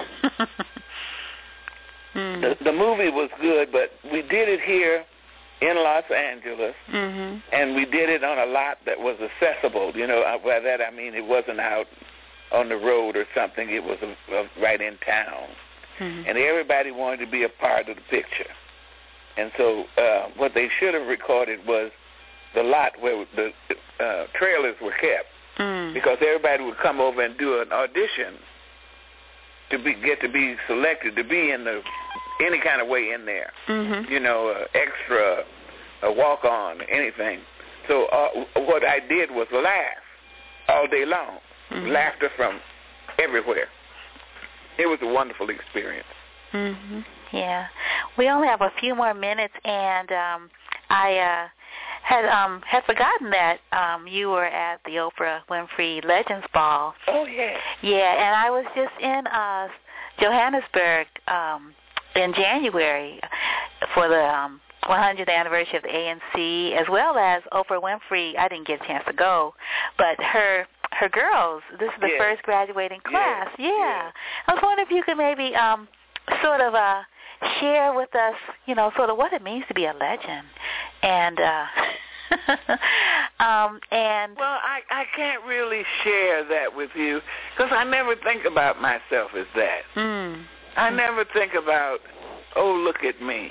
mm. the, the movie was good, but we did it here in Los Angeles, mm-hmm. and we did it on a lot that was accessible. You know, by that I mean it wasn't out on the road or something. It was a, a, right in town. Mm-hmm. And everybody wanted to be a part of the picture. And so uh, what they should have recorded was the lot where the uh, trailers were kept, mm. because everybody would come over and do an audition to be get to be selected to be in the any kind of way in there. Mm-hmm. You know, uh, extra, a walk-on, anything. So uh, what I did was laugh all day long, mm-hmm. laughter from everywhere. It was a wonderful experience. Mm-hmm. Yeah. We only have a few more minutes, and um, I uh, had um, had forgotten that um, you were at the Oprah Winfrey Legends Ball. Oh, yeah. Yeah, and I was just in uh, Johannesburg um, in January for the um, one hundredth anniversary of the A N C, as well as Oprah Winfrey. I didn't get a chance to go, but her her girls, this is the yeah. first graduating class. Yeah. Yeah. yeah. I was wondering if you could maybe um, sort of uh, share with us, you know, sort of what it means to be a legend. And uh, um, and well, I I can't really share that with you because I never think about myself as that. Mm. I never think about, oh, look at me.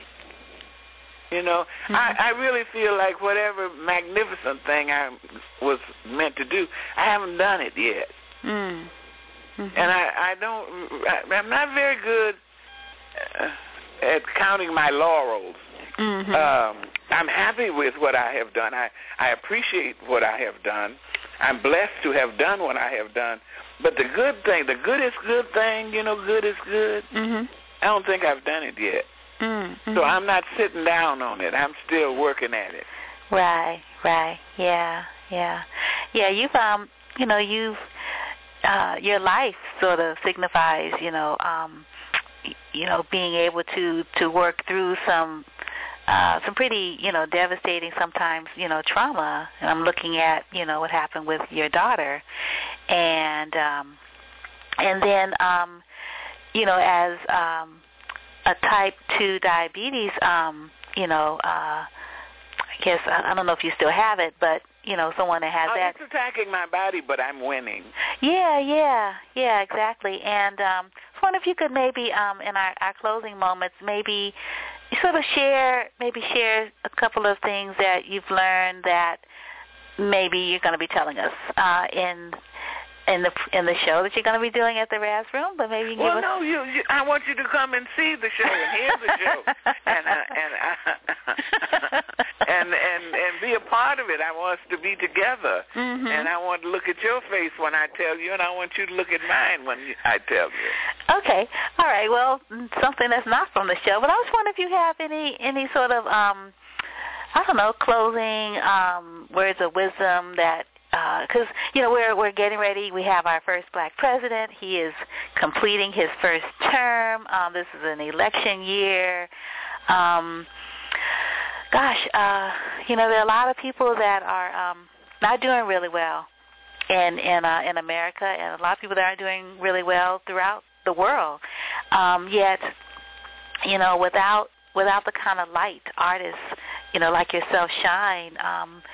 You know, mm-hmm. I, I really feel like whatever magnificent thing I was meant to do, I haven't done it yet. Mm. Mm-hmm. And I, I don't, I, I'm not very good uh, at counting my laurels. Mm-hmm. Um, I'm happy with what I have done. I, I appreciate what I have done. I'm blessed to have done what I have done. But the good thing, the goodest good thing, you know, good is good, mm-hmm. I don't think I've done it yet. Mm-hmm. So I'm not sitting down on it. I'm still working at it. Right, right. Yeah, yeah. Yeah, you've, um, you know, you've, uh, your life sort of signifies, you know, um, you know, being able to, to work through some, uh, some pretty, you know, devastating sometimes, you know, trauma. And I'm looking at, you know, what happened with your daughter. And, um, and then, um, you know, as, um, a type two diabetes, um, you know, uh, I guess, I, I don't know if you still have it, but, you know, someone that has oh, that. It's attacking my body, but I'm winning. Yeah, yeah, yeah, exactly. And um, I wonder if you could maybe, um, in our, our closing moments, maybe sort of share, maybe share a couple of things that you've learned that maybe you're going to be telling us uh, in in the in the show that you're going to be doing at the Raz Room, but maybe you can well, give us... no, you, you. I want you to come and see the show and hear the show, and uh, and uh, and and and be a part of it. I want us to be together, mm-hmm. and I want to look at your face when I tell you, and I want you to look at mine when you, I tell you. Okay, all right. Well, something that's not from the show, but I was wondering if you have any any sort of um, I don't know, closing um, words of wisdom that. Because, uh, you know, we're we're getting ready. We have our first black president. He is completing his first term. Um, this is an election year. Um, gosh, uh, you know, there are a lot of people that are um, not doing really well in in, uh, in America, and a lot of people that aren't doing really well throughout the world. Um, yet, you know, without without the kind of light artists, you know, like yourself shine, um,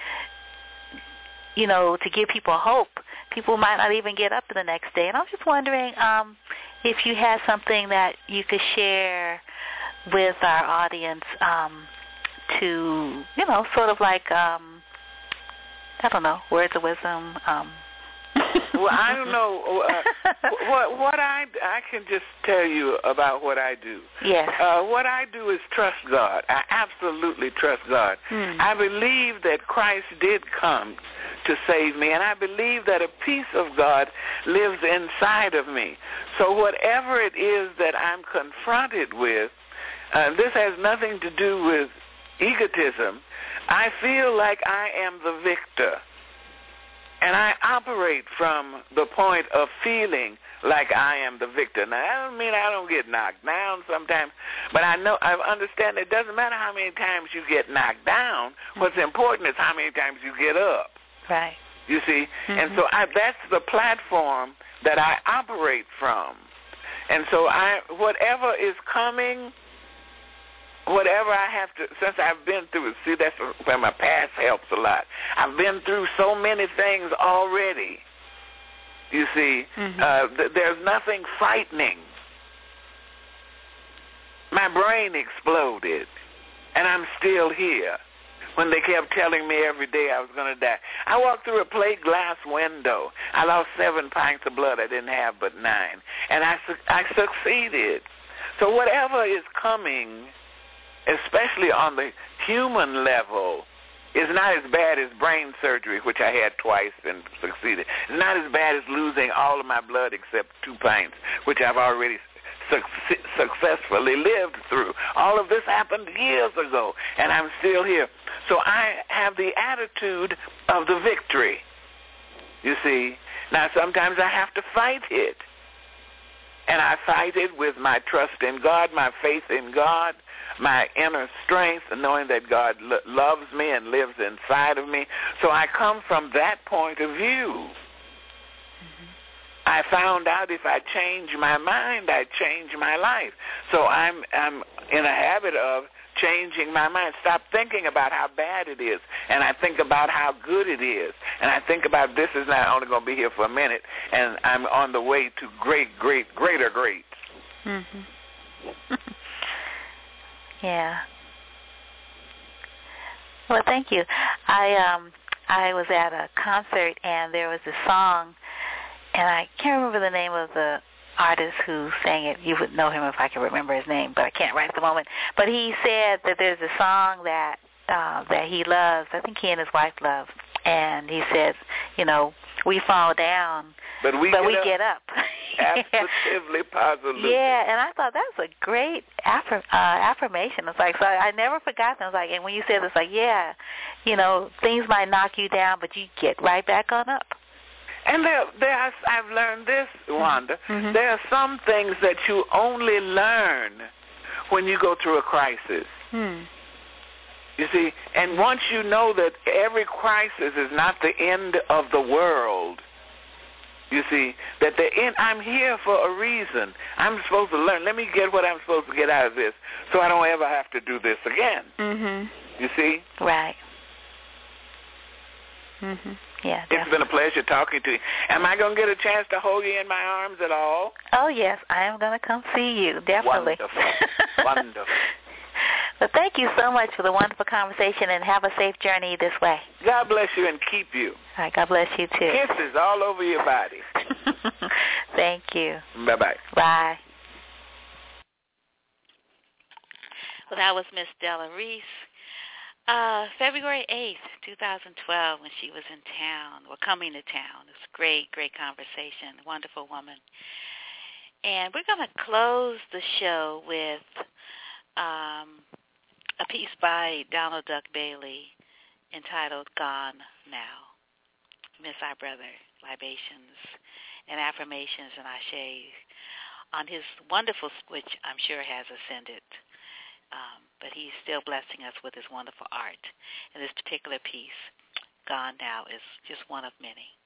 you know, to give people hope, people might not even get up the next day. And I was just wondering um, if you had something that you could share with our audience um, to, you know, sort of like, um, I don't know, words of wisdom. Um. Well, I don't know. Uh, what what I, I can just tell you about what I do. Yes. Uh, what I do is trust God. I absolutely trust God. Hmm. I believe that Christ did come to save me, and I believe that a piece of God lives inside of me. So whatever it is that I'm confronted with, uh, this has nothing to do with egotism. I feel like I am the victor. And I operate from the point of feeling like I am the victor. Now, that doesn't mean I don't get knocked down sometimes, but I know, I understand it doesn't matter how many times you get knocked down. What's important is how many times you get up. Right. You see? Mm-hmm. And so I, that's the platform that I operate from. And so I, whatever is coming, whatever I have to, since I've been through it, see, that's where my past helps a lot. I've been through so many things already. You see, mm-hmm. uh, th- there's nothing frightening. My brain exploded, and I'm still here. When they kept telling me every day I was going to die. I walked through a plate glass window. I lost seven pints of blood I didn't have but nine. And I, su- I succeeded. So whatever is coming, especially on the human level, is not as bad as brain surgery, which I had twice and succeeded. It's not as bad as losing all of my blood except two pints, which I've already su- successfully lived through. All of this happened years ago, and I'm still here. So I have the attitude of the victory, you see. Now, sometimes I have to fight it, and I fight it with my trust in God, my faith in God, my inner strength, and knowing that God lo- loves me and lives inside of me. So I come from that point of view. Mm-hmm. I found out if I change my mind, I change my life. So I'm I'm in a habit of changing my mind. Stop thinking about how bad it is, and I think about how good it is. And I think about this is not only going to be here for a minute, and I'm on the way to great, great, greater greats. Mm-hmm. Yeah. Well, thank you. I um I was at a concert, and there was a song, and I can't remember the name of the artist who sang it. You would know him if I could remember his name, but I can't right at the moment. But he said that there's a song that uh, that he loves. I think he and his wife love. And he says, you know, we fall down, but we, but get, we up. get up. Absolutely, positively. Yeah, and I thought that's a great affirm, uh, affirmation. It's like, so I never forgot that. I was like, and when you said it's like, yeah, you know, things might knock you down, but you get right back on up. And there, there are, I've learned this, Wanda. Mm-hmm. There are some things that you only learn when you go through a crisis. Hmm. You see, and once you know that every crisis is not the end of the world, you see, that the end, I'm here for a reason. I'm supposed to learn. Let me get what I'm supposed to get out of this so I don't ever have to do this again. Mm-hmm. You see? Right. Mm-hmm. Yeah, definitely. It's been a pleasure talking to you. Am I going to get a chance to hold you in my arms at all? Oh, yes. I am going to come see you, definitely. Wonderful. Wonderful. Well, thank you so much for the wonderful conversation, and have a safe journey this way. God bless you and keep you. All right, God bless you, too. Kisses all over your body. Thank you. Bye-bye. Bye. Well, that was Miss Della Reese. Uh, February eighth, twenty twelve, when she was in town, or coming to town. It was a great, great conversation. Wonderful woman. And we're going to close the show with um, a piece by Donald Duck Bailey entitled Gone Now. Miss our brother, libations and affirmations and ashes on his wonderful, which I'm sure has ascended. Um, but he's still blessing us with his wonderful art. And this particular piece, Gone Now, is just one of many.